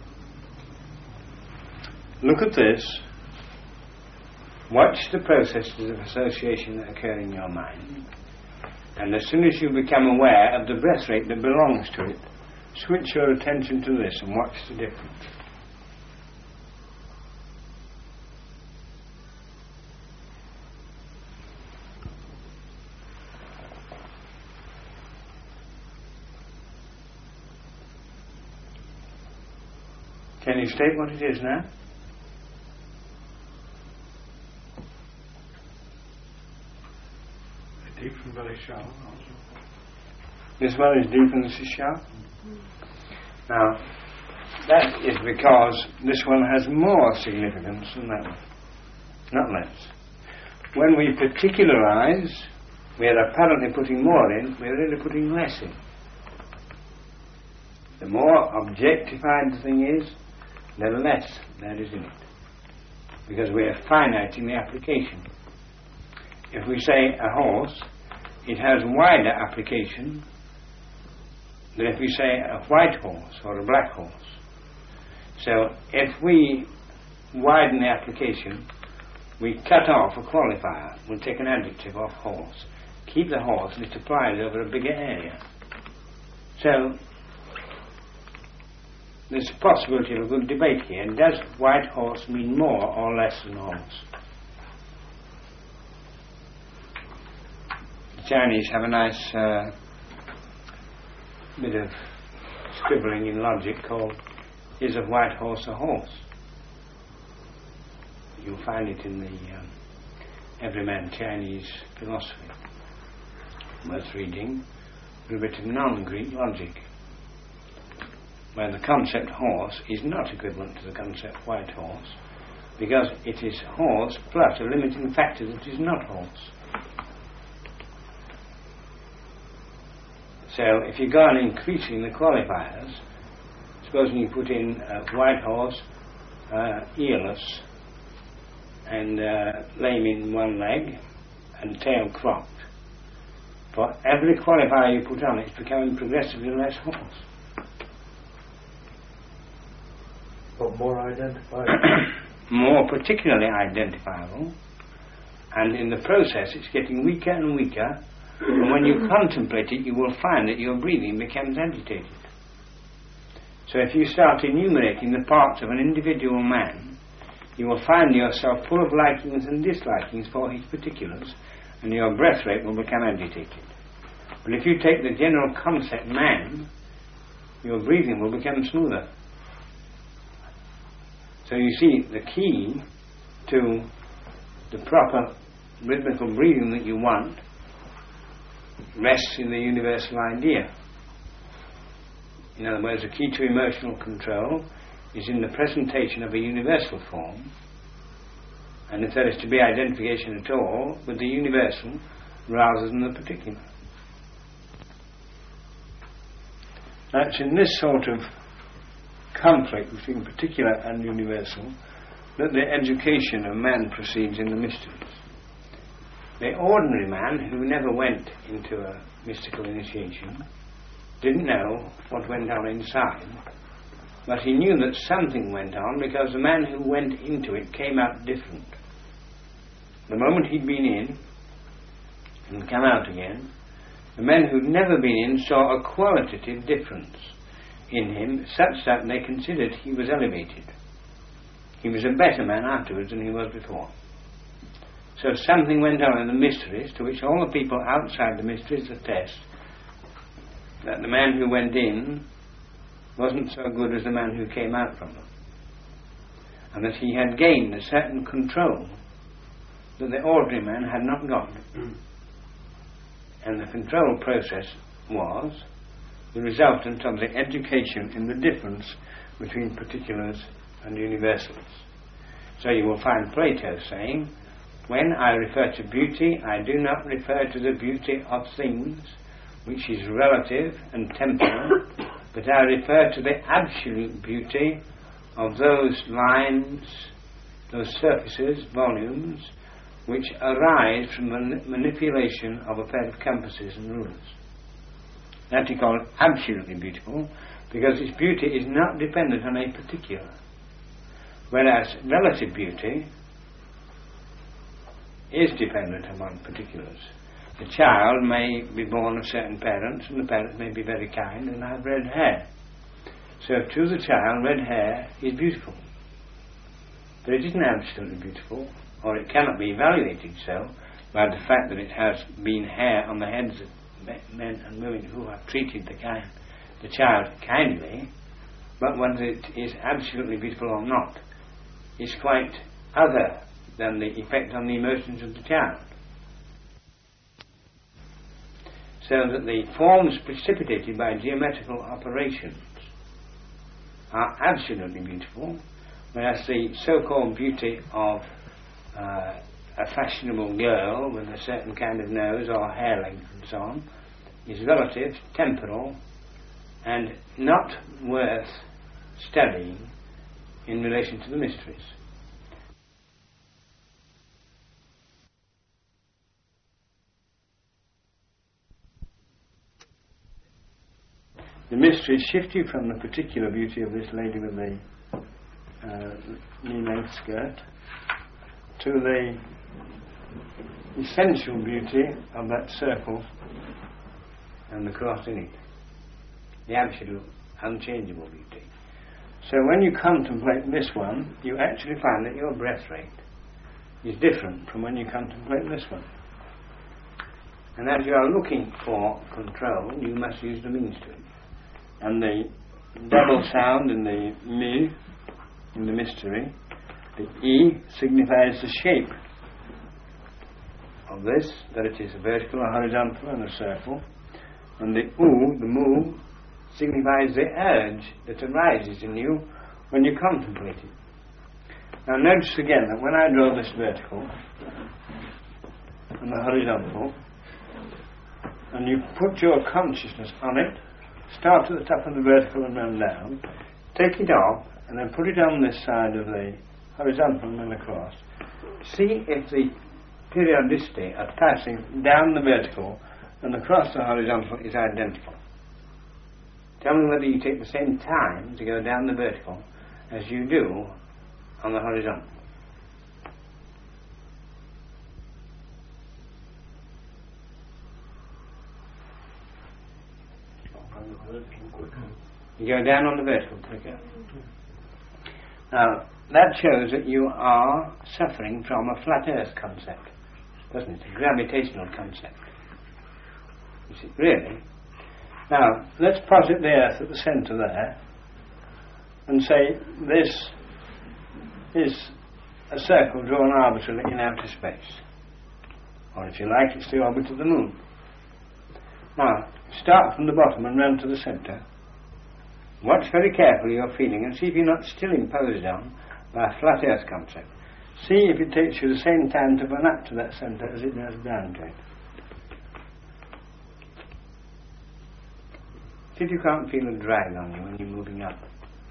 Look at this. Watch the processes of association that occur in your mind. And as soon as you become aware of the breath rate that belongs to it, switch your attention to this and watch the difference. Can you state what it is now? Deep and very shallow also. This one is deep and this is shallow. Now, that is because this one has more significance than that one, not less. When we particularize, we are apparently putting more in, we are really putting less in. The more objectified the thing is, the less there is in it. Because we are finite in the application. If we say a horse, it has wider application than if we say a white horse or a black horse. So if we widen the application, we cut off a qualifier. We'll take an adjective off horse. Keep the horse and it applies over a bigger area. So there's a possibility of a good debate here. Does white horse mean more or less than horse? The Chinese have a nice uh, bit of scribbling in logic called "Is a white horse a horse?" You'll find it in the um, Everyman Chinese philosophy. Worth reading a bit of non-Greek logic, where the concept horse is not equivalent to the concept white horse, because it is horse plus a limiting factor that is not horse. So if you go on increasing the qualifiers, supposing you put in uh, white horse, uh, earless, and uh, lame in one leg, and tail cropped, for every qualifier you put on, it's becoming progressively less horse. But more identifiable. More particularly identifiable, and in the process it's getting weaker and weaker, and when you contemplate it you will find that your breathing becomes agitated. So if you start enumerating the parts of an individual man, you will find yourself full of likings and dislikings for his particulars, and your breath rate will become agitated. But if you take the general concept man, your breathing will become smoother. So you see, the key to the proper rhythmical breathing that you want rests in the universal idea. In other words, the key to emotional control is in the presentation of a universal form, and if there is to be identification at all, with the universal rather than the particular. That's in this sort of conflict between particular and universal that the education of man proceeds in the mysteries. The ordinary man who never went into a mystical initiation didn't know what went on inside, but he knew that something went on because the man who went into it came out different. The moment he'd been in and come out again, the men who'd never been in saw a qualitative difference in him such that they considered he was elevated. He was a better man afterwards than he was before. So something went on in the mysteries to which all the people outside the mysteries attest that the man who went in wasn't so good as the man who came out from them, and that he had gained a certain control that the ordinary man had not got. And the control process was the resultant of the education in the difference between particulars and universals. So you will find Plato saying, when I refer to beauty, I do not refer to the beauty of things, which is relative and temporal, but I refer to the absolute beauty of those lines, those surfaces, volumes, which arise from the man- manipulation of a pair of compasses and rulers. That he called absolutely beautiful, because its beauty is not dependent on a particular, whereas relative beauty is dependent upon particulars. The child may be born of certain parents, and the parents may be very kind and have red hair. So to the child, red hair is beautiful. But it isn't absolutely beautiful, or it cannot be evaluated so by the fact that it has been hair on the heads of men and women who have treated the, kind, the child kindly, but whether it is absolutely beautiful or not is quite other than the effect on the emotions of the child. So that the forms precipitated by geometrical operations are absolutely beautiful, whereas the so-called beauty of uh, a fashionable girl with a certain kind of nose or hair length and so on is relative, temporal, and not worth studying in relation to the mysteries. The mysteries shift you from the particular beauty of this lady with the uh, knee-length skirt to the essential beauty of that circle and the cross in it, the absolute, unchangeable beauty. So when you contemplate this one, you actually find that your breath rate is different from when you contemplate this one. And as you are looking for control, you must use the means to it. And the double sound in the mi, in the mystery, the E signifies the shape of this, that it is a vertical or horizontal and a circle, and the U, the mu, signifies the urge that arises in you when you contemplate it. Now notice again that when I draw this vertical and the horizontal, and you put your consciousness on it, start at the top of the vertical and run down, take it off and then put it on this side of the horizontal and then across. See if the periodicity of passing down the vertical and across the horizontal is identical. Tell me whether you take the same time to go down the vertical as you do on the horizontal. You go down on the vertical quicker. Now, that shows that you are suffering from a flat earth concept, doesn't it? A gravitational concept. You see, really? Now, let's posit the earth at the centre there and say this is a circle drawn arbitrarily in outer space. Or if you like, it's the orbit of the moon. Now, start from the bottom and run to the centre. Watch very carefully your feeling and see if you're not still imposed on by a flat earth concept. See if it takes you the same time to run up to that centre as it does down to it. See if you can't feel a drag on you when you're moving up.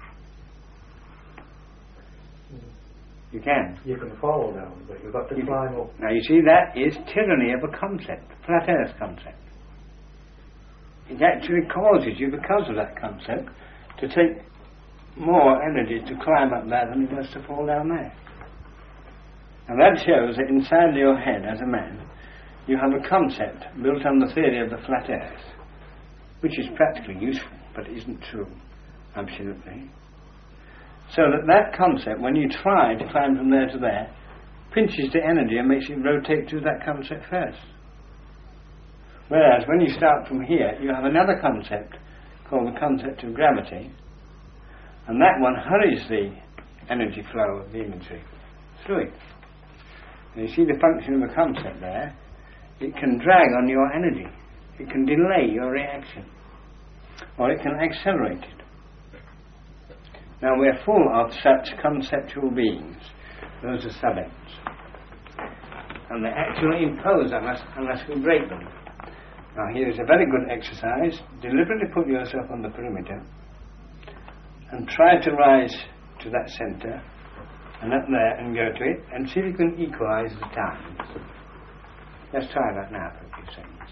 You can. You can follow down, but you've got to you climb up. Now you see, that is tyranny of a concept, flat earth concept. It actually causes you, because of that concept, to take more energy to climb up there than it does to fall down there. And that shows that inside your head as a man you have a concept built on the theory of the flat earth, which is practically useful but isn't true, absolutely. So that that concept, when you try to climb from there to there, pinches the energy and makes it rotate to that concept first. Whereas when you start from here, you have another concept called the concept of gravity, and that one hurries the energy flow of the imagery through it. And you see the function of the concept there. It can drag on your energy, it can delay your reaction, or it can accelerate it. Now we're full of such conceptual beings. Those are sub-ends, and they actually impose on us unless we break them. Now here is a very good exercise. Deliberately put yourself on the perimeter and try to rise to that centre and up there and go to it and see if you can equalise the time. Let's try that now for a few seconds.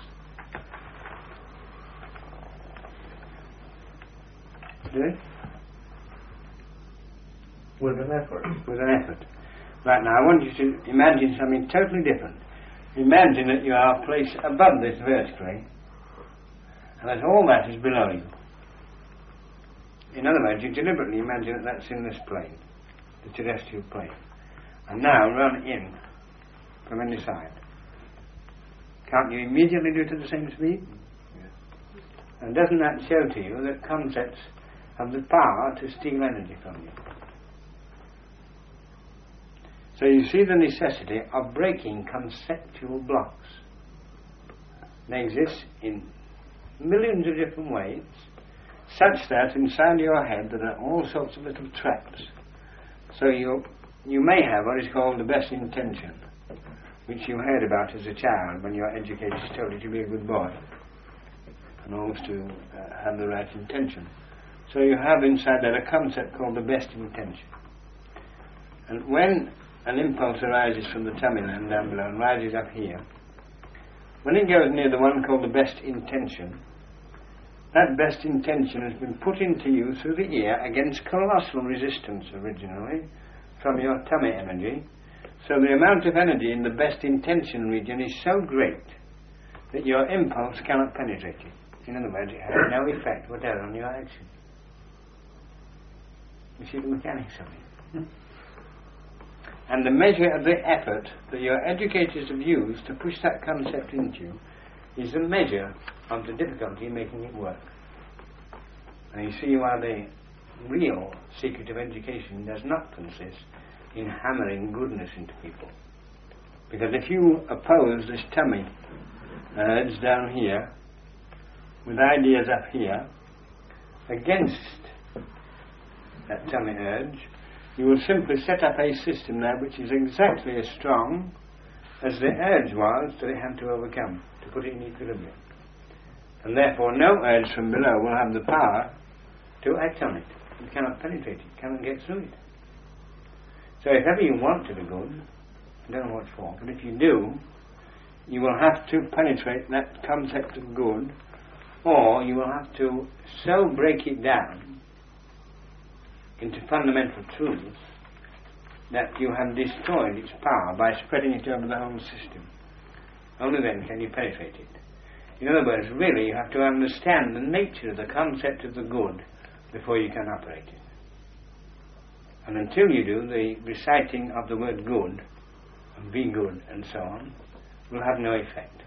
Do it? With an effort. With an effort. Right, now I want you to imagine something totally different. Imagine that you are placed above this vertically and that all that is below you. In other words, you deliberately imagine that that's in this plane, the terrestrial plane. And now run in from any side. Can't you immediately do it at the same speed? And doesn't that show to you that concepts have the power to steal energy from you. So you see the necessity of breaking conceptual blocks. They exist in millions of different ways, such that inside your head there are all sorts of little traps. So you you may have what is called the best intention, which you heard about as a child when your educators told you to be a good boy and always to uh, have the right intention. So you have inside there a concept called the best intention. And when an impulse arises from the tummy land down below and rises up here, when it goes near the one called the best intention, that best intention has been put into you through the ear against colossal resistance originally from your tummy energy. So the amount of energy in the best intention region is so great that your impulse cannot penetrate it. In other words, it has no effect whatever on your action. You see the mechanics of it. And the measure of the effort that your educators have used to push that concept into you is the measure of the difficulty in making it work. And you see why the real secret of education does not consist in hammering goodness into people. Because if you oppose this tummy urge down here with ideas up here against that tummy urge, you will simply set up a system there which is exactly as strong as the urge was that it had to overcome to put it in equilibrium. And therefore no urge from below will have the power to act on it. It cannot penetrate it, cannot get through it. So if ever you want to be good, I don't know what for, but if you do, you will have to penetrate that concept of good, or you will have to so break it down into fundamental truths that you have destroyed its power by spreading it over the whole system. Only then can you penetrate it. In other words, really you have to understand the nature of the concept of the good before you can operate it. And until you do, the reciting of the word good, and be good, and so on, will have no effect.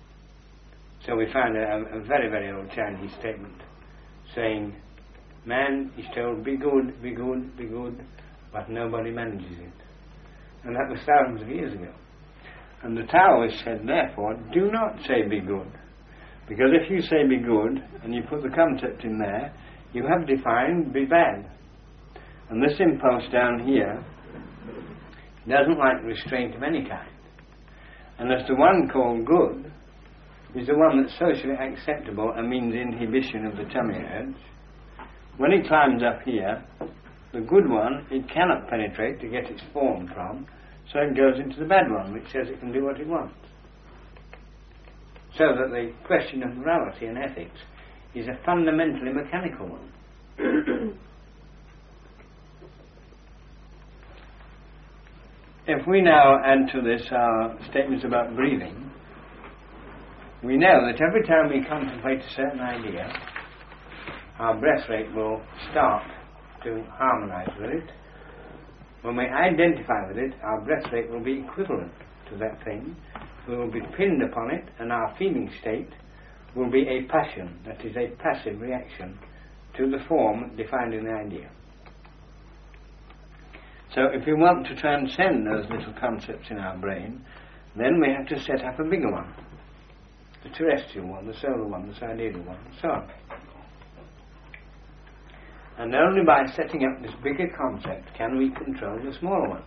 So we find a, a very, very old Chinese statement saying, man is told, be good, be good, be good, but nobody manages it. And that was thousands of years ago. And the Taoists said, therefore, do not say be good. Because if you say be good, and you put the concept in there, you have defined be bad. And this impulse down here doesn't like restraint of any kind. And as the one called good is the one that's socially acceptable and means inhibition of the tummy urge, when it climbs up here, the good one, it cannot penetrate to get its form from, so it goes into the bad one, which says it can do what it wants. So that the question of morality and ethics is a fundamentally mechanical one. If we now add to this our statements about breathing, we know that every time we contemplate a certain idea, our breath rate will start to harmonize with it. When we identify with it, our breath rate will be equivalent to that thing. We will be pinned upon it, and our feeling state will be a passion, that is a passive reaction to the form defined in the idea. So if we want to transcend those little concepts in our brain, then we have to set up a bigger one. The terrestrial one, the solar one, the sidereal one, and so on. And only by setting up this bigger concept can we control the smaller ones.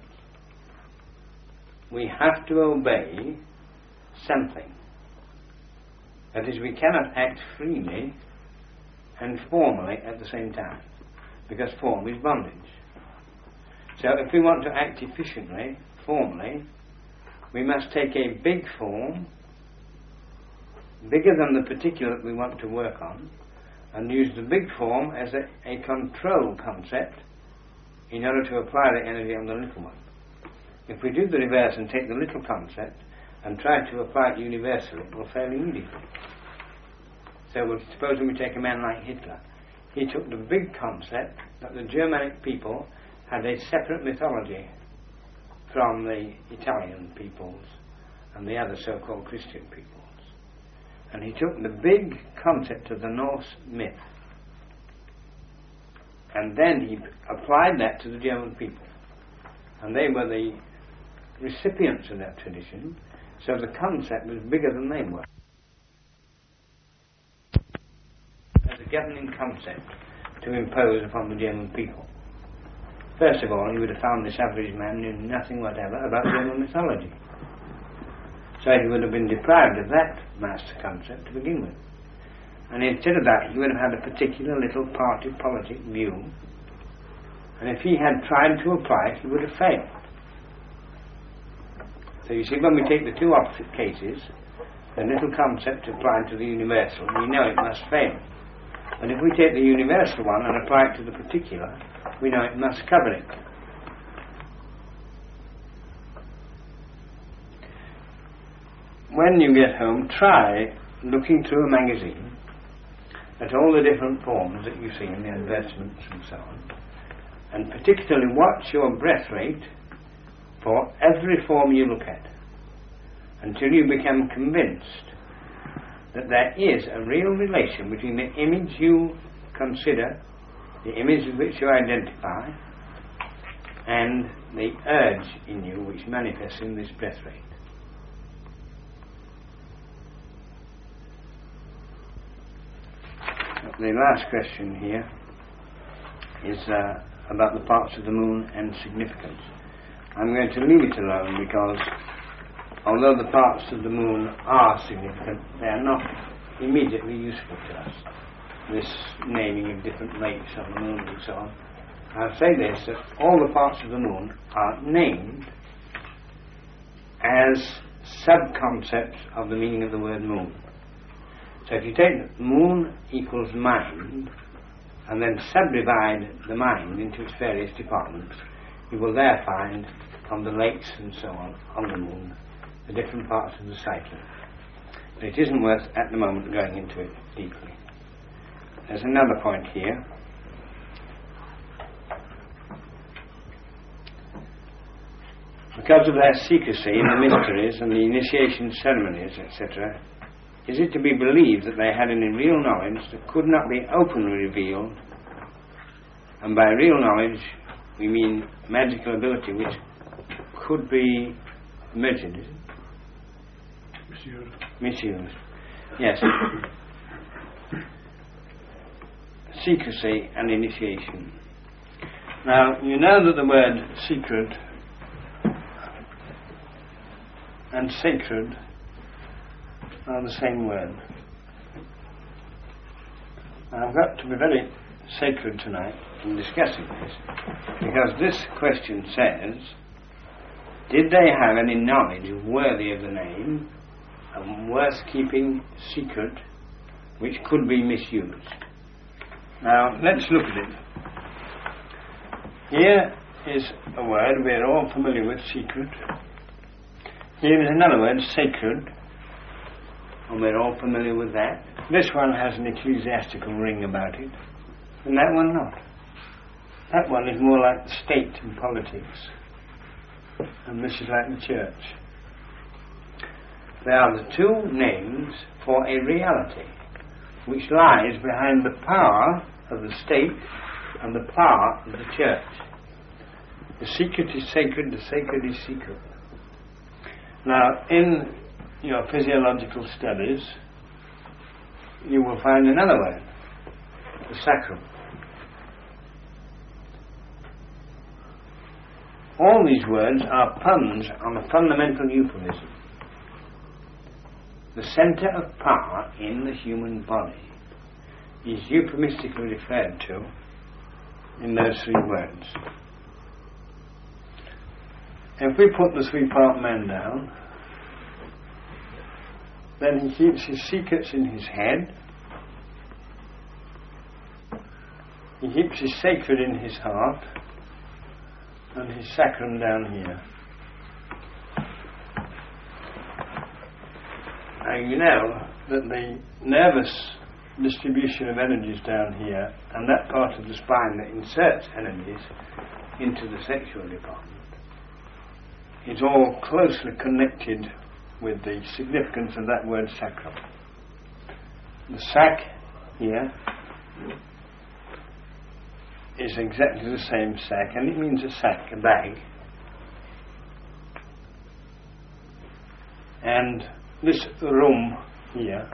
We have to obey something. That is, we cannot act freely and formally at the same time, because form is bondage. So if we want to act efficiently, formally, we must take a big form, bigger than the particular that we want to work on, and use the big form as a, a control concept in order to apply the energy on the little one. If we do the reverse and take the little concept and try to apply it universally, it will fail immediately. So we'll, supposing we take a man like Hitler. He took the big concept that the Germanic people had a separate mythology from the Italian peoples and the other so-called Christian peoples. And he took the big concept of the Norse myth And then he applied that to the German people. And they were the recipients of that tradition, so the concept was bigger than they were. As a governing concept to impose upon the German people. First of all, you would have found this average man knew nothing whatever about German mythology. So he would have been deprived of that master concept to begin with. And instead of that, he would have had a particular little party politic view. And if he had tried to apply it, he would have failed. So you see, when we take the two opposite cases, the little concept applied to the universal, we know it must fail. But if we take the universal one and apply it to the particular, we know it must cover it. When you get home, try looking through a magazine at all the different forms that you see in the advertisements and so on, and particularly watch your breath rate for every form you look at until you become convinced that there is a real relation between the image you consider, the image with which you identify, and the urge in you which manifests in this breath rate. The last question here is uh, about the parts of the moon and significance. I'm going to leave it alone because although the parts of the moon are significant, they are not immediately useful to us. This naming of different lakes on the moon and so on. I'll say this, that all the parts of the moon are named as sub-concepts of the meaning of the word moon. So if you take moon equals mind and then subdivide the mind into its various departments, you will there find on the lakes and so on, on the moon, the different parts of the cycle. But it isn't worth at the moment going into it deeply. There's another point here. Because of their secrecy in the mysteries and the initiation ceremonies, et cetera, is it to be believed that they had any real knowledge that could not be openly revealed? And by real knowledge, we mean magical ability which could be measured, is it? Misused. Misused. Yes. Secrecy and initiation. Now, you know that the word secret and sacred are the same word. I've got to be very sacred tonight in discussing this, because this question says, did they have any knowledge worthy of the name and worth keeping secret which could be misused? Now, let's look at it. Here is a word we're all familiar with, secret. Here is another word, sacred, and we're all familiar with that. This one has an ecclesiastical ring about it, and that one not. That one is more like the state and politics, and this is like the church. They are the two names for a reality which lies behind the power of the state and the power of the church. The secret is sacred, the sacred is secret. Now, in your physiological studies, you will find another word, the sacrum. All these words are puns on a fundamental euphemism. The centre of power in the human body is euphemistically referred to in those three words. If we put the three-part man down, then he keeps his secrets in his head, he keeps his sacred in his heart, and his sacrum down here. And you know that the nervous distribution of energies down here, and that part of the spine that inserts energies into the sexual department, is all closely connected with the significance of that word sacrum. The sac here is exactly the same sack, and it means a sack, a bag. And this room here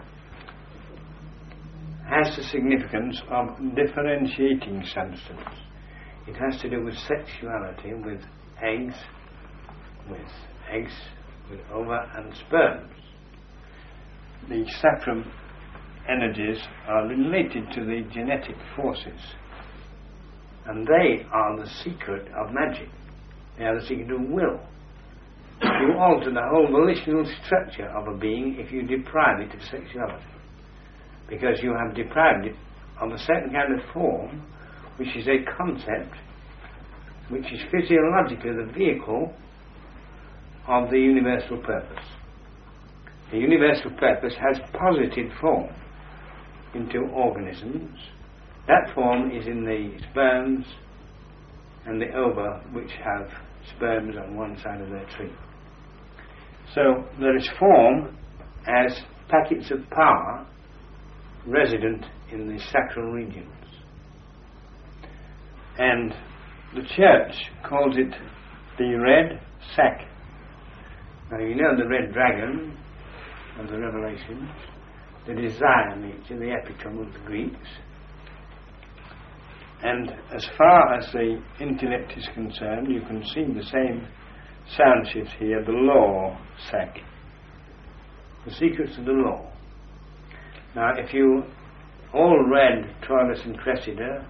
has the significance of differentiating substance. It has to do with sexuality, with eggs, with eggs, with ova and sperms. The sacrum energies are related to the genetic forces, and they are the secret of magic. They are the secret of will. You alter the whole volitional structure of a being if you deprive it of sexuality, because you have deprived it of a certain kind of form, which is a concept, which is physiologically the vehicle of the universal purpose. The universal purpose has posited form into organisms. That form is in the sperms and the ova, which have sperms on one side of their tree. So there is form as packets of power resident in the sacral regions. And the church calls it the red sack. Now you know the red dragon of the Revelations, the desire nature, the epitome of the Greeks. And as far as the intellect is concerned, you can see the same sound shift here, the law sack. The secrets of the law. Now if you all read Troilus and Cressida,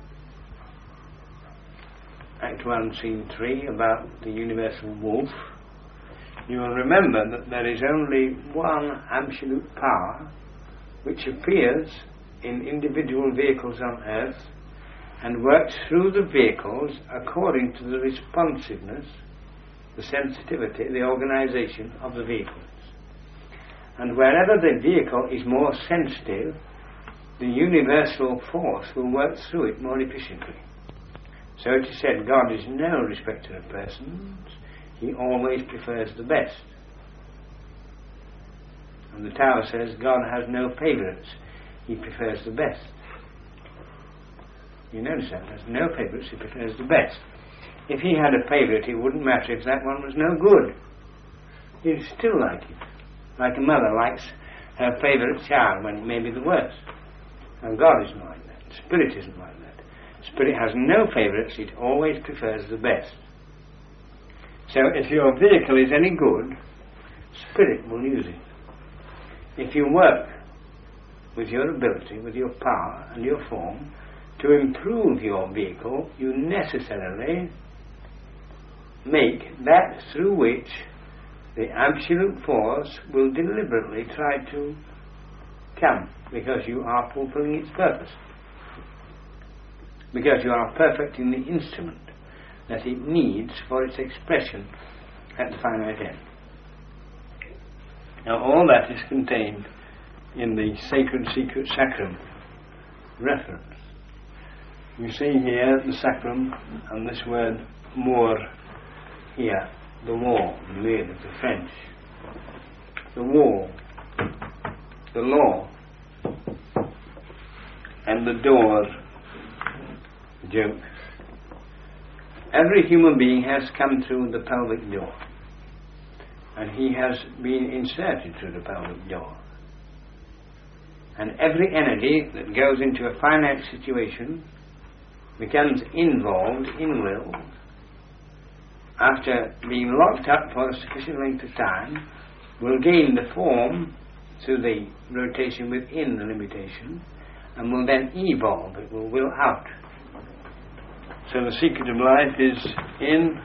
Act one, Scene three, about the universal wolf, you will remember that there is only one absolute power which appears in individual vehicles on earth and works through the vehicles according to the responsiveness, the sensitivity, the organization of the vehicles. And wherever the vehicle is more sensitive, the universal force will work through it more efficiently. So it is said, God is no respecter of persons, He always prefers the best. And the Tower says, God has no favourites, He prefers the best. You notice that, there's no favourites, He prefers the best. If He had a favourite, it wouldn't matter if that one was no good. He'd still like it. Like a mother likes her favourite child when it may be the worst. And God isn't like that. Spirit isn't like that. Spirit has no favourites, it always prefers the best. So if your vehicle is any good, Spirit will use it. If you work with your ability, with your power and your form to improve your vehicle, you necessarily make that through which the absolute force will deliberately try to come, because you are fulfilling its purpose. Because you are perfecting the instrument that it needs for its expression at the finite end. Now all that is contained in the Sacred Secret Sacrum reference. You see here the sacrum and this word moor here, the wall, the word of the French. The wall, the law, and the door, the joke. Every human being has come through the pelvic door, and he has been inserted through the pelvic door. And every energy that goes into a finite situation becomes involved in will after being locked up for a sufficient length of time, will gain the form through the rotation within the limitation, and will then evolve, it will will out. So the secret of life is in,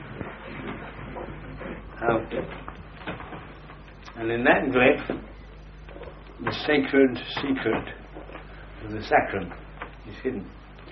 out. And in that glyph, the sacred secret of the sacrum is hidden.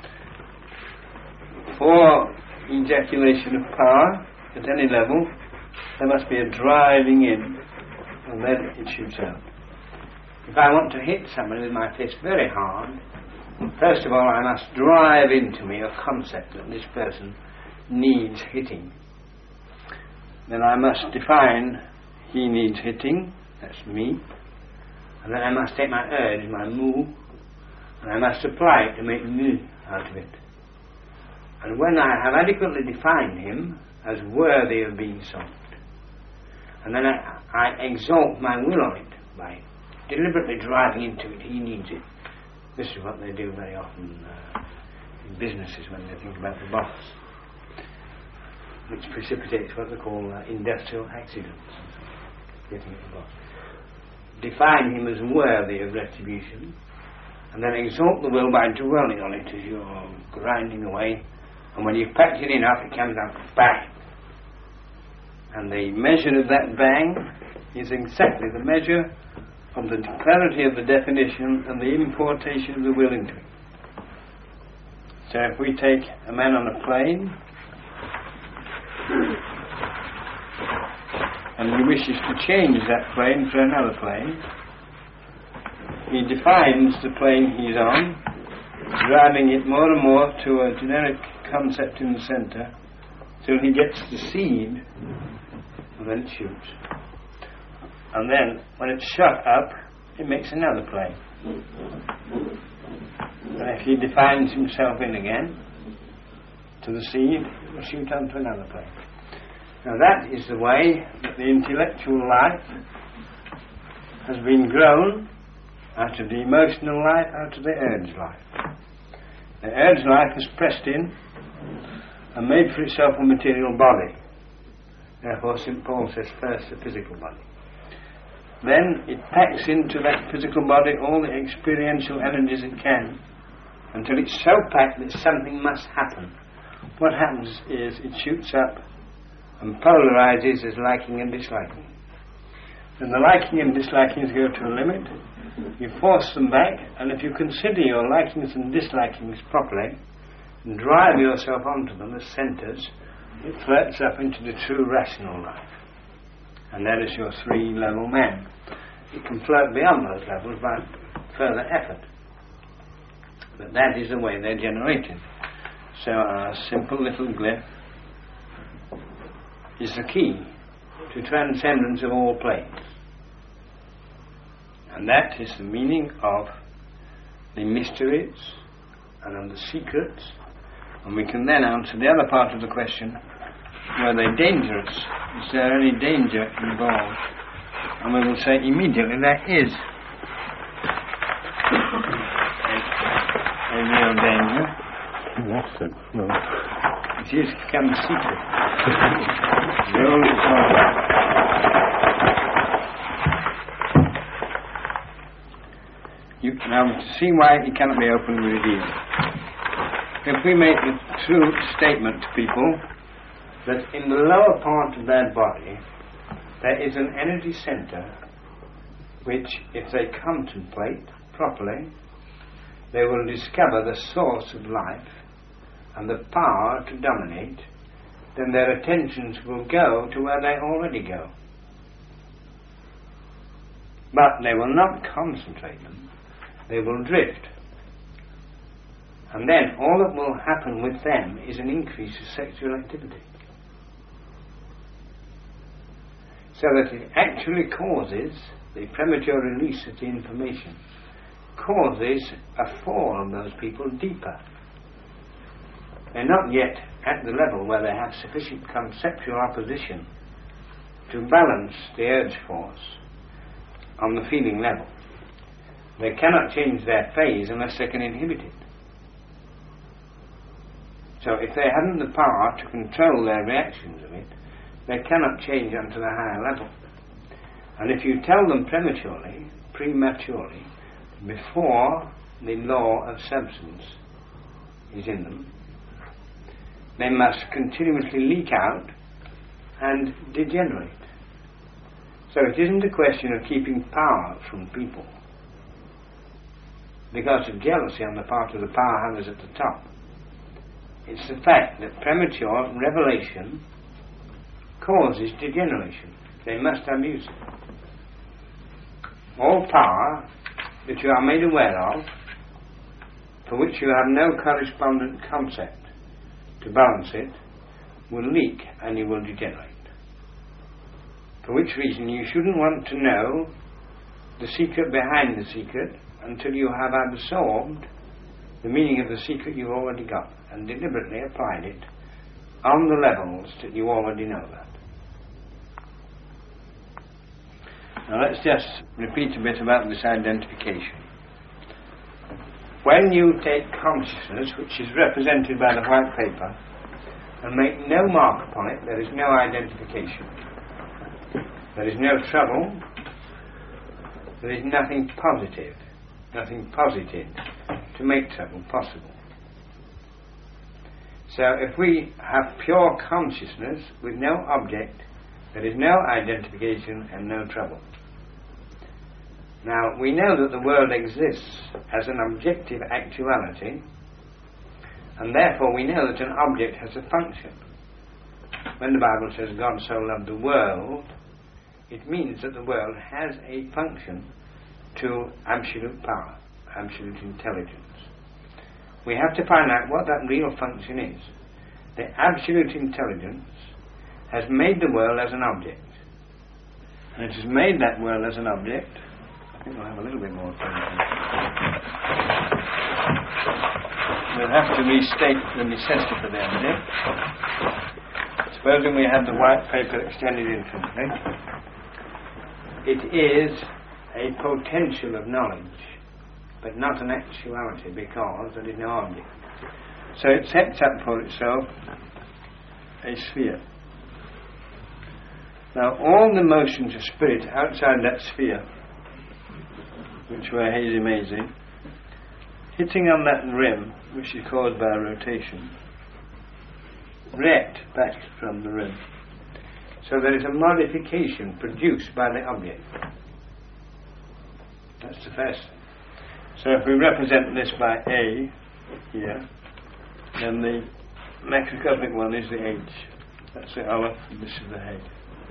For ejaculation of power at any level, there must be a driving in, and then it shoots out. If I want to hit somebody with my fist very hard, first of all I must drive into me a concept that this person needs hitting. Then I must define he needs hitting, that's me. And then I must take my urge, my mu, and I must apply it to make mu out of it. And But when I have adequately defined him as worthy of being sought, and then I, I exalt my will on it by deliberately driving into it, he needs it. This is what they do very often uh, in businesses when they think about the boss, which precipitates what they call uh, industrial accidents, getting at the boss. Define him as worthy of retribution, and then exalt the will by dwelling on it as you're grinding away, and when you've packed it enough, it comes out bang. And the measure of that bang is exactly the measure of the clarity of the definition and the importation of the will into it. So if we take a man on a plane, and he wishes to change that plane for another plane, he defines the plane he's on, driving it more and more to a generic concept in the centre till he gets the seed, and then it shoots. And then when it's shot up, it makes another plane. And if he defines himself in again to the seed, it will shoot onto another plane. Now that is the way that the intellectual life has been grown out of the emotional life, out of the urge life. The urge life has pressed in and made for itself a material body. Therefore Saint Paul says first a physical body. Then it packs into that physical body all the experiential energies it can, until it's so packed that something must happen. What happens is it shoots up and polarizes as liking and disliking. When the liking and dislikings go to a limit, you force them back, and if you consider your likings and dislikings properly and drive yourself onto them as centres, it flirts up into the true rational life. And that is your three-level man. It can float beyond those levels by further effort. But that is the way they're generated. So our simple little glyph is the key to transcendence of all planes. And that is the meaning of the mysteries and of the secrets. And we can then answer the other part of the question, were they dangerous? Is there any danger involved? And we will say immediately there is a, a real danger. That's it. No. It is become secret. The old story. You now to see why it cannot be openly revealed. If we make the true statement to people that in the lower part of their body there is an energy centre which, if they contemplate properly, they will discover the source of life and the power to dominate, then their attentions will go to where they already go. But they will not concentrate them, they will drift. And then all that will happen with them is an increase of sexual activity. So that it actually causes the premature release of the information, causes a fall of those people deeper. They're not yet at the level where they have sufficient conceptual opposition to balance the urge force on the feeling level. They cannot change their phase unless they can inhibit it. So if they haven't the power to control their reactions of it, they cannot change onto the higher level. And if you tell them prematurely, prematurely, before the law of substance is in them, they must continuously leak out and degenerate. So it isn't a question of keeping power from people because of jealousy on the part of the power havers at the top. It's the fact that premature revelation causes degeneration. They must abuse it. All power that you are made aware of, for which you have no correspondent concept to balance it, will leak and you will degenerate. For which reason you shouldn't want to know the secret behind the secret until you have absorbed the meaning of the secret you've already got and deliberately applied it on the levels that you already know about. Now let's just repeat a bit about this identification. When you take consciousness, which is represented by the white paper, and make no mark upon it, there is no identification. There is no trouble. There is nothing positive, nothing posited to make trouble possible. So if we have pure consciousness with no object, there is no identification and no trouble. Now, we know that the world exists as an objective actuality, and therefore we know that an object has a function. When the Bible says God so loved the world, it means that the world has a function to absolute power, absolute intelligence. We have to find out what that real function is. The absolute intelligence has made the world as an object. And it has made that world as an object. I think we'll have a little bit more time. We'll have to restate the necessity for the object. Supposing we have the white paper extended infinitely, it is a potential of knowledge, but not an actuality, because there is no object. So it sets up for itself a sphere. Now all the motions of spirit outside that sphere, which were hazy-mazy, hitting on that rim, which is caused by rotation, react back from the rim. So there is a modification produced by the object. That's the first thing. So if we represent this by A here, then the macroscopic one is the H. That's the Aleph, and this is the head.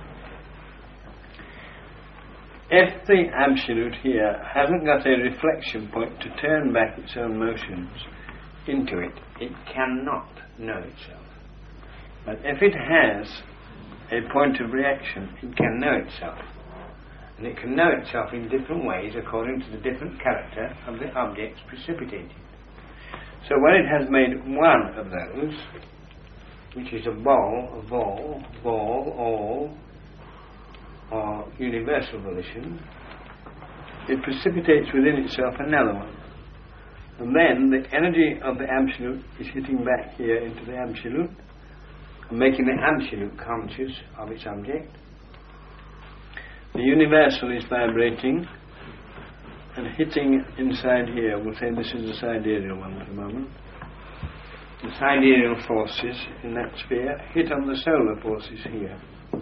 If the absolute here hasn't got a reflection point to turn back its own motions into it, it cannot know itself. But if it has a point of reaction, it can know itself. And it can know itself in different ways according to the different character of the objects precipitated. So when it has made one of those, which is a ball, a ball, ball, all, or universal volition, it precipitates within itself another one. And then the energy of the absolute is hitting back here into the absolute, and making the absolute conscious of its object. The universal is vibrating and hitting inside here. We'll say this is the sidereal one at the moment. The sidereal forces in that sphere hit on the solar forces here.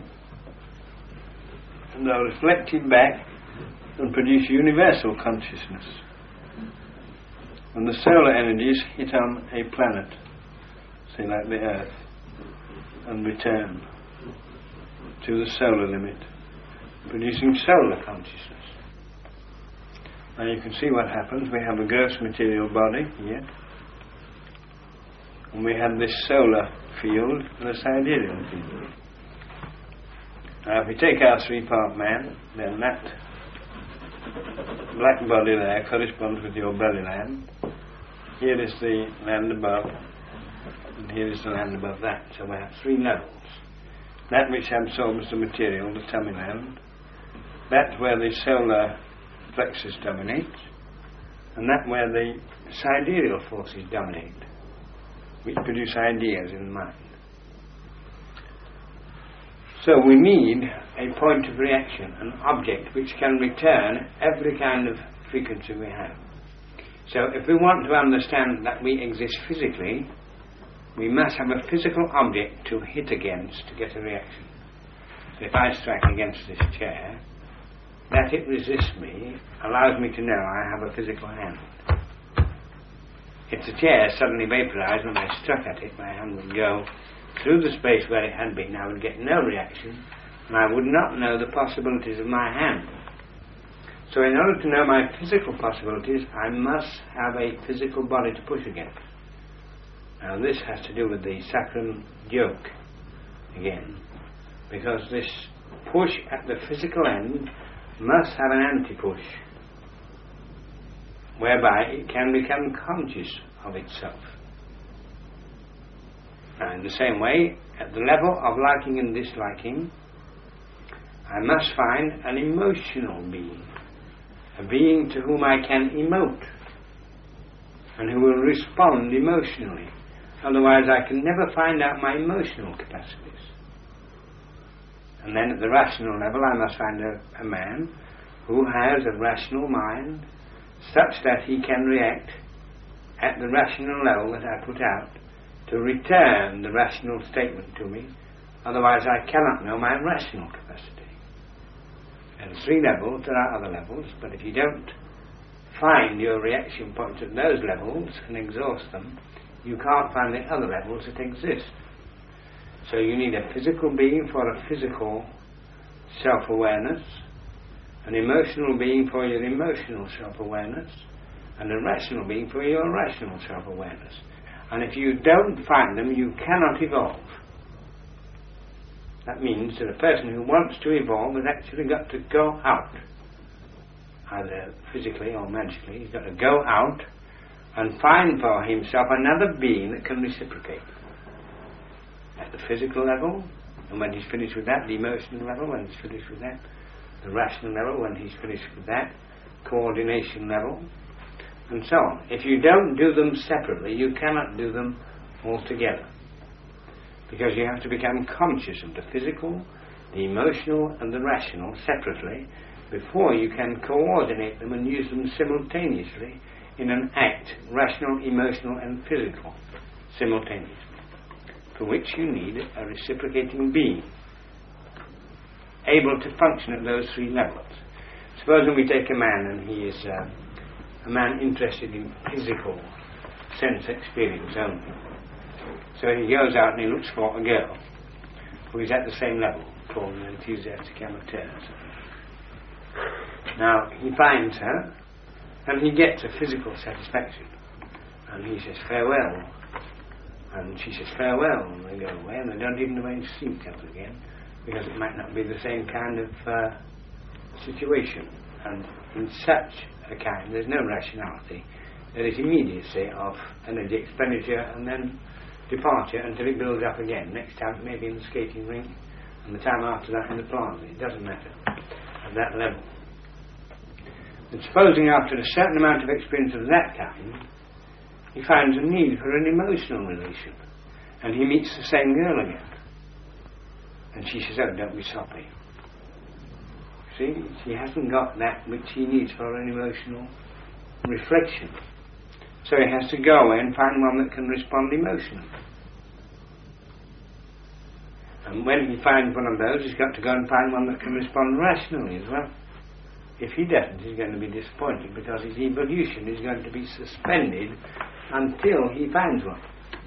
And they'll reflect it back and produce universal consciousness. And the solar energies hit on a planet, say like the Earth, and return to the solar limit, producing solar consciousness. Now you can see what happens. We have a gross material body here, and we have this solar field and a sidereal field. Now if we take our three-part man, then that black body there corresponds with your belly land. Here is the land above, and here is the land above that. So we have three levels. That which absorbs the material, the tummy land. That where the solar plexus dominates, and that where the sidereal forces dominate, which produce ideas in the mind. So we need a point of reaction, an object which can return every kind of frequency we have. So if we want to understand that we exist physically, we must have a physical object to hit against to get a reaction. So if I strike against this chair, that it resists me allows me to know I have a physical hand. If the chair suddenly vaporized when I struck at it, my hand would go through the space where it had been. I would get no reaction, and I would not know the possibilities of my hand. So in order to know my physical possibilities, I must have a physical body to push against. Now this has to do with the sacrum yoke again, because this push at the physical end must have an anti-push, whereby it can become conscious of itself. And in the same way, at the level of liking and disliking, I must find an emotional being, a being to whom I can emote, and who will respond emotionally. Otherwise I can never find out my emotional capacities. And then at the rational level I must find a, a man who has a rational mind such that he can react at the rational level that I put out to return the rational statement to me. Otherwise I cannot know my rational capacity. There are three levels, there are other levels, but if you don't find your reaction points at those levels and exhaust them, you can't find the other levels that exist. So you need a physical being for a physical self-awareness, an emotional being for your emotional self-awareness, and a rational being for your rational self-awareness. And if you don't find them, you cannot evolve. That means that a person who wants to evolve has actually got to go out, either physically or magically. He's got to go out and find for himself another being that can reciprocate. At the physical level, and when he's finished with that, the emotional level, when he's finished with that, the rational level, when he's finished with that, coordination level, and so on. If you don't do them separately, you cannot do them all together. Because you have to become conscious of the physical, the emotional and the rational separately before you can coordinate them and use them simultaneously in an act, rational, emotional and physical, simultaneously, for which you need a reciprocating being able to function at those three levels. Supposing we take a man and he is uh, a man interested in physical sense experience only. So he goes out and he looks for a girl who is at the same level, called an enthusiastic amateur. Now he finds her and he gets a physical satisfaction, and he says farewell, and she says farewell, and they go away and they don't even arrange to see each other again, because it might not be the same kind of uh, situation. And in such a kind there's no rationality, there is immediacy of energy expenditure and then departure until it builds up again. Next time it may be in the skating rink, and the time after that in the plaza. It doesn't matter at that level. And supposing after a certain amount of experience of that kind he finds a need for an emotional relation, and he meets the same girl again, and she says, oh, don't be soppy. See, she hasn't got that which he needs for an emotional reflection. So he has to go away and find one that can respond emotionally. And when he finds one of those, he's got to go and find one that can respond rationally as well. If he doesn't, he's going to be disappointed, because his evolution is going to be suspended until he finds one.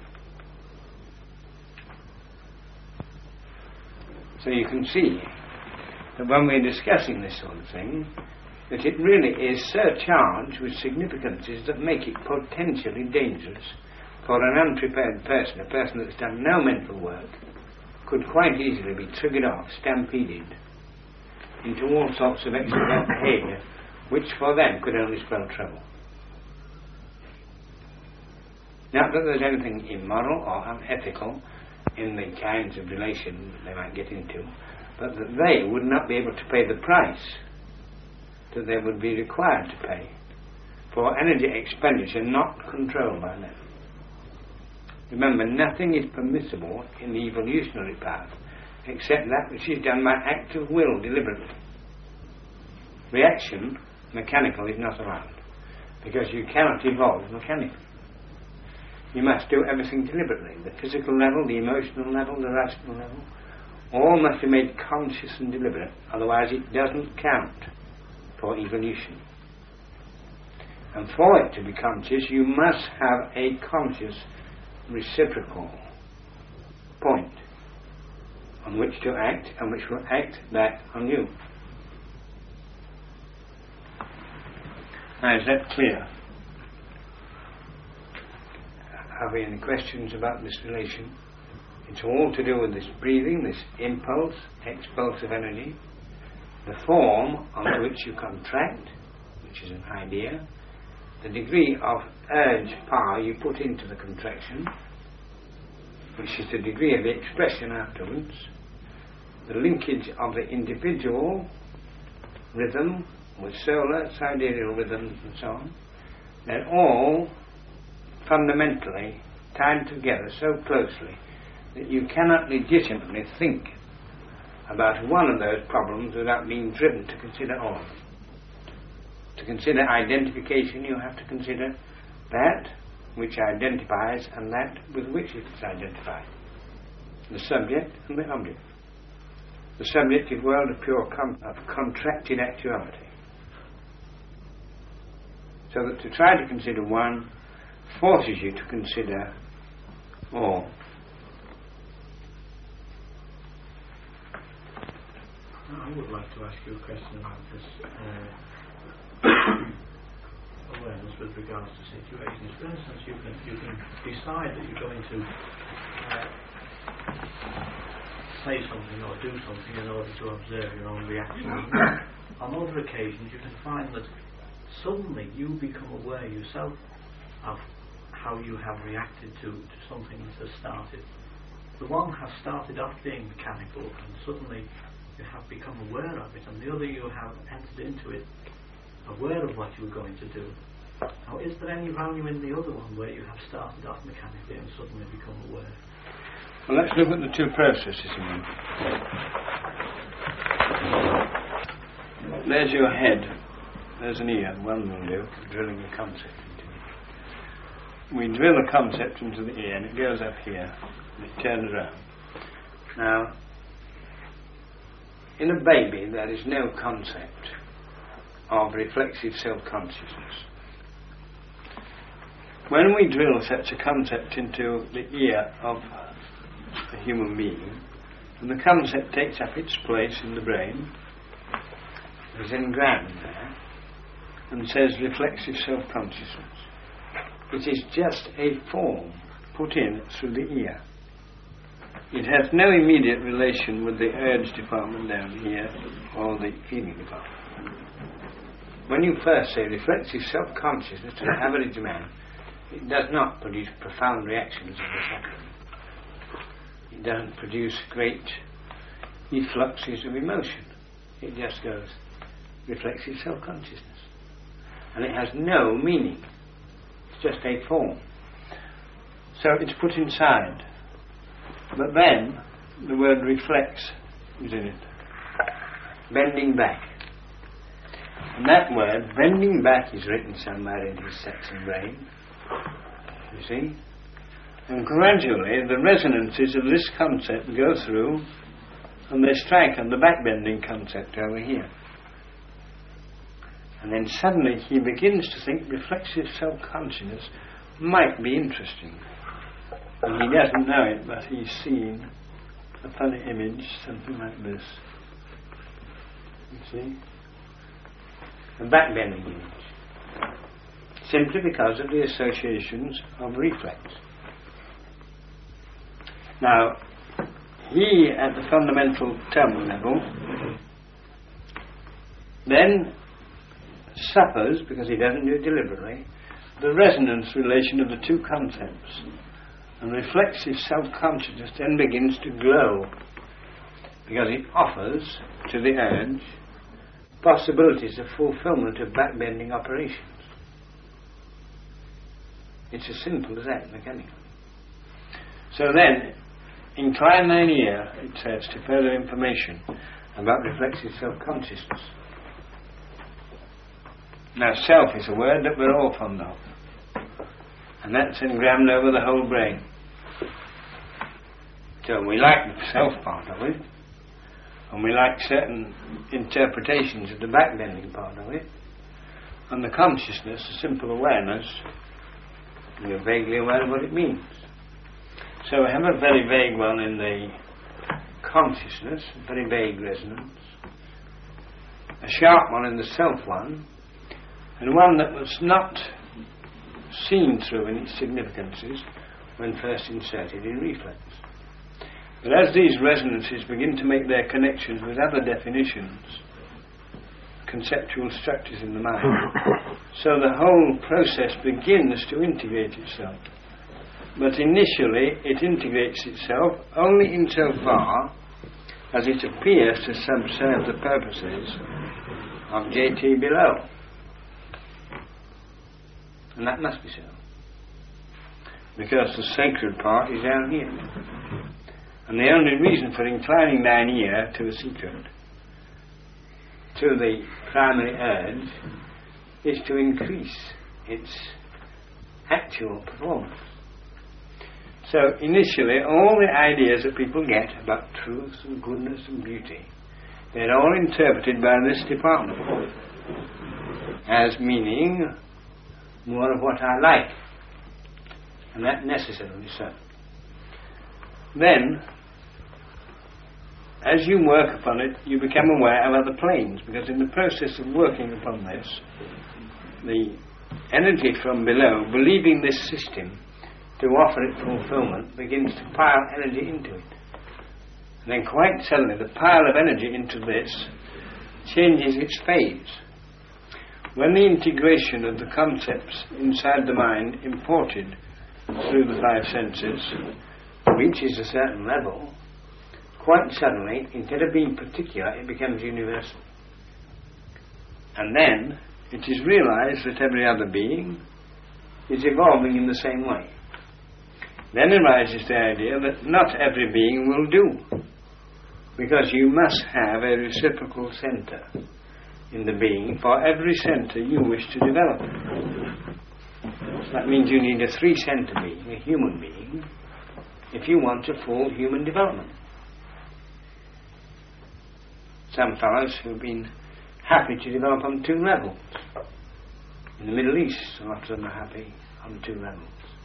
So you can see that when we're discussing this sort of thing, that it really is surcharged with significances that make it potentially dangerous for an unprepared person. A person that's done no mental work could quite easily be triggered off, stampeded into all sorts of extravagant behaviour, which for them could only spell trouble. Not that there's anything immoral or unethical in the kinds of relation they might get into, but that they would not be able to pay the price that they would be required to pay for energy expenditure not controlled by them. Remember, nothing is permissible in the evolutionary path except that which is done by act of will deliberately. Reaction, mechanical, is not allowed, because you cannot evolve mechanically. You must do everything deliberately. The physical level, the emotional level, the rational level, all must be made conscious and deliberate, otherwise it doesn't count for evolution. And for it to be conscious, you must have a conscious reciprocal point on which to act, and which will act back on you. Now, is that clear? Have we any questions about this relation? It's all to do with this breathing, this impulse, expulse of energy, the form onto which you contract, which is an idea, the degree of urge power you put into the contraction, which is the degree of the expression afterwards, the linkage of the individual rhythm with solar, sidereal rhythms and so on, they're all fundamentally tied together so closely that you cannot legitimately think about one of those problems without being driven to consider all. To consider identification, you have to consider that which identifies and that with which it is identified. The subject and the object. The subjective world of pure com- of contracted actuality. So that to try to consider one forces you to consider all. I would like to ask you a question about this uh, awareness with regards to situations. For instance, you can, you can decide that you're going to uh, say something or do something in order to observe your own reaction. On other occasions, you can find that suddenly you become aware yourself of how you have reacted to, to something that has started. The one has started off being mechanical and suddenly you have become aware of it, and the other you have entered into it aware of what you were going to do. Now, is there any value in the other one where you have started off mechanically and suddenly become aware? Well, let's look at the two processes again. There's your head. There's an ear. One will do, drilling a concept into it. We drill a concept into the ear and it goes up here and it turns around. Now, in a baby there is no concept of reflexive self-consciousness. When we drill such a concept into the ear of a human being, and the concept takes up its place in the brain, is engrammed there, and says reflexive self-consciousness. It is just a form put in through the ear. It has no immediate relation with the urge department down here or the feeling department. When you first say reflexive self-consciousness to the average man, it does not produce profound reactions of the second. It doesn't produce great effluxes of emotion. It just goes reflexive self-consciousness. And it has no meaning. It's just a form. So it's put inside. But then the word reflex is in it. Bending back. And that word, bending back, is written somewhere in his Saxon brain. You see? And gradually the resonances of this concept go through and they strike on the back-bending concept over here. And then suddenly he begins to think reflexive self-consciousness might be interesting. And he doesn't know it, but he's seen a funny image, something like this. You see? A back-bending image. Simply because of the associations of reflex. Now, he, at the fundamental terminal level, then suffers, because he doesn't do it deliberately, the resonance relation of the two concepts. And reflexive self-consciousness then begins to glow, because it offers to the urge possibilities of fulfillment of back-bending operations. It's as simple as that, mechanically. So then, incline thine ear, it says, to further information about reflexive self-consciousness. Now, self is a word that we're all fond of, and that's engrammed over the whole brain. So we like the self part of it, and we like certain interpretations of the back-bending part of it, and the consciousness, the simple awareness, we're vaguely aware of what it means. So we have a very vague one in the consciousness, a very vague resonance, a sharp one in the self one, and one that was not seen through in its significances when first inserted in reflex. But as these resonances begin to make their connections with other definitions, conceptual structures in the mind, So the whole process begins to integrate itself. But initially it integrates itself only insofar as it appears to subserve the purposes of J T below. And that must be so. Because the sacred part is down here. And the only reason for inclining thine ear to the secret, to the primary urge, is to increase its actual performance. So initially all the ideas that people get about truth and goodness and beauty, they're all interpreted by this department as meaning more of what I like, and that necessarily so. Then, as you work upon it, you become aware of other planes, because in the process of working upon this, the energy from below, believing this system to offer it fulfillment, begins to pile energy into it. And then quite suddenly the pile of energy into this changes its phase. When the integration of the concepts inside the mind imported through the five senses reaches a certain level, quite suddenly, instead of being particular, it becomes universal. And then it is realized that every other being is evolving in the same way. Then arises the idea that not every being will do, because you must have a reciprocal center in the being for every center you wish to develop. So that means you need a three-center being, a human being, if you want a full human development. Some fellows who've been happy to develop on two levels. In the Middle East, a lot of them are happy on two levels.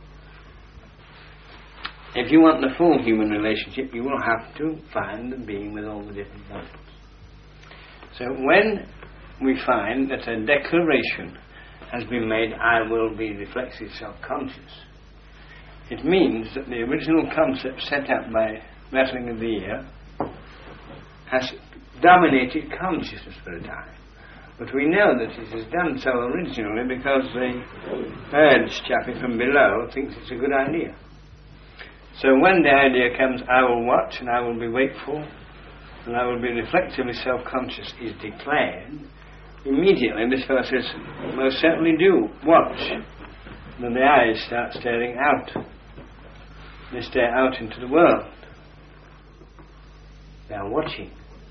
If you want the full human relationship, you will have to find the being with all the different levels. So when we find that a declaration has been made, I will be reflexive self-conscious, it means that the original concept set up by rattling of the ear has dominated consciousness for a time. But we know that it has done so originally because the urge chappie from below thinks it's a good idea. So when the idea comes, I will watch and I will be wakeful and I will be reflectively self-conscious, is declared, immediately this fellow says, most certainly do, watch. And then the eyes start staring out. They stare out into the world. They are watching.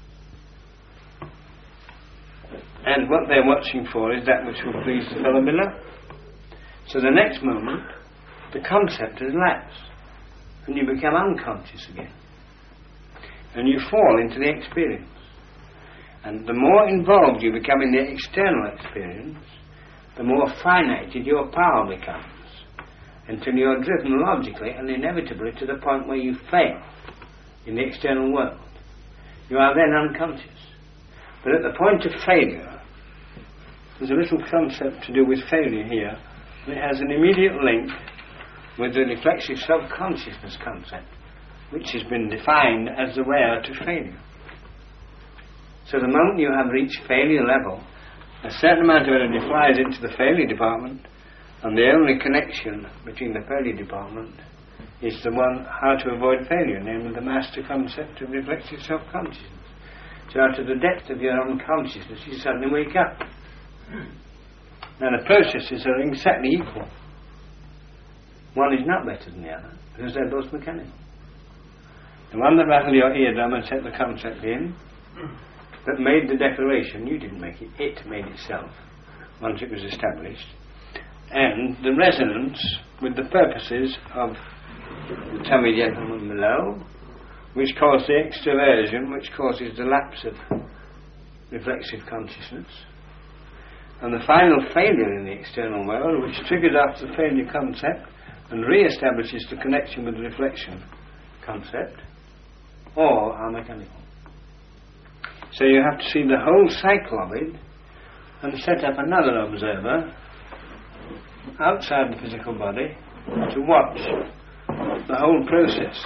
And what they're watching for is that which will please the fellow below. So the next moment, the concept has lapsed. And you become unconscious again. And you fall into the experience. And the more involved you become in the external experience, the more finited your power becomes, until you are driven logically and inevitably to the point where you fail in the external world. You are then unconscious. But at the point of failure, there's a little concept to do with failure here, and it has an immediate link with the reflexive self-consciousness concept, which has been defined as the way out of failure. So the moment you have reached failure level, a certain amount of energy flies into the failure department, and the only connection between the failure department is the one how to avoid failure, namely the master concept of reflexive self-consciousness. So out of the depth of your unconsciousness you suddenly wake up. Now the processes are exactly equal. One is not better than the other, because they're both mechanical. The one that rattled your eardrum and set the concept in, that made the declaration, you didn't make it, it made itself, once it was established. And the resonance with the purposes of the tummy gentleman below, which caused the extroversion, which causes the lapse of reflexive consciousness. And the final failure in the external world, which triggers off the failure concept and re-establishes the connection with the reflection concept, all are mechanical. So you have to see the whole cycle of it and set up another observer outside the physical body to watch the whole process.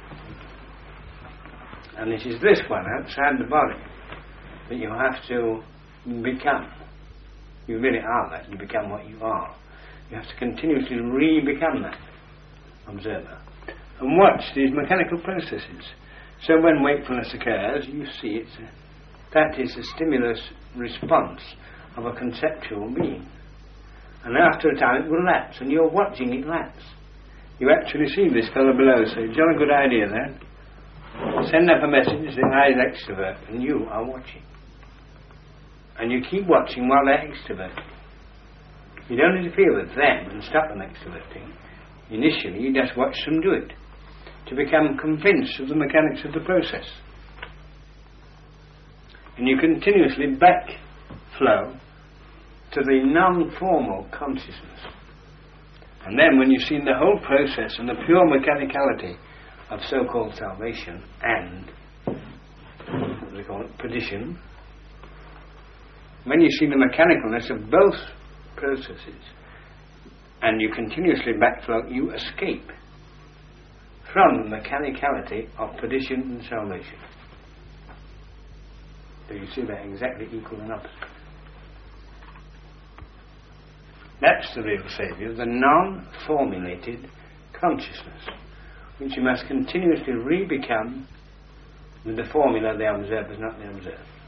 And it is this one outside the body that you have to become. You really are that. You become what you are. You have to continuously re-become that observer. And watch these mechanical processes. So when wakefulness occurs, you see it's a, that is a stimulus response of a conceptual being. And after a time it will lapse, and you're watching it lapse. You actually see this fellow below, so it's not a good idea then. Send up a message, say, I is extrovert, and you are watching. And you keep watching while they're extroverting. You don't interfere with them and stop them extroverting. Initially, you just watch them do it, to become convinced of the mechanics of the process. And you continuously backflow to the non-formal consciousness. And then when you've seen the whole process and the pure mechanicality of so-called salvation and, what do they call it, perdition, when you see the mechanicalness of both processes and you continuously backflow, you escape from the mechanicality of perdition and salvation. Do you see that exactly equal and opposite? That's the real Saviour, the non-formulated consciousness, which you must continuously re-become with the formula the observer is not the observed.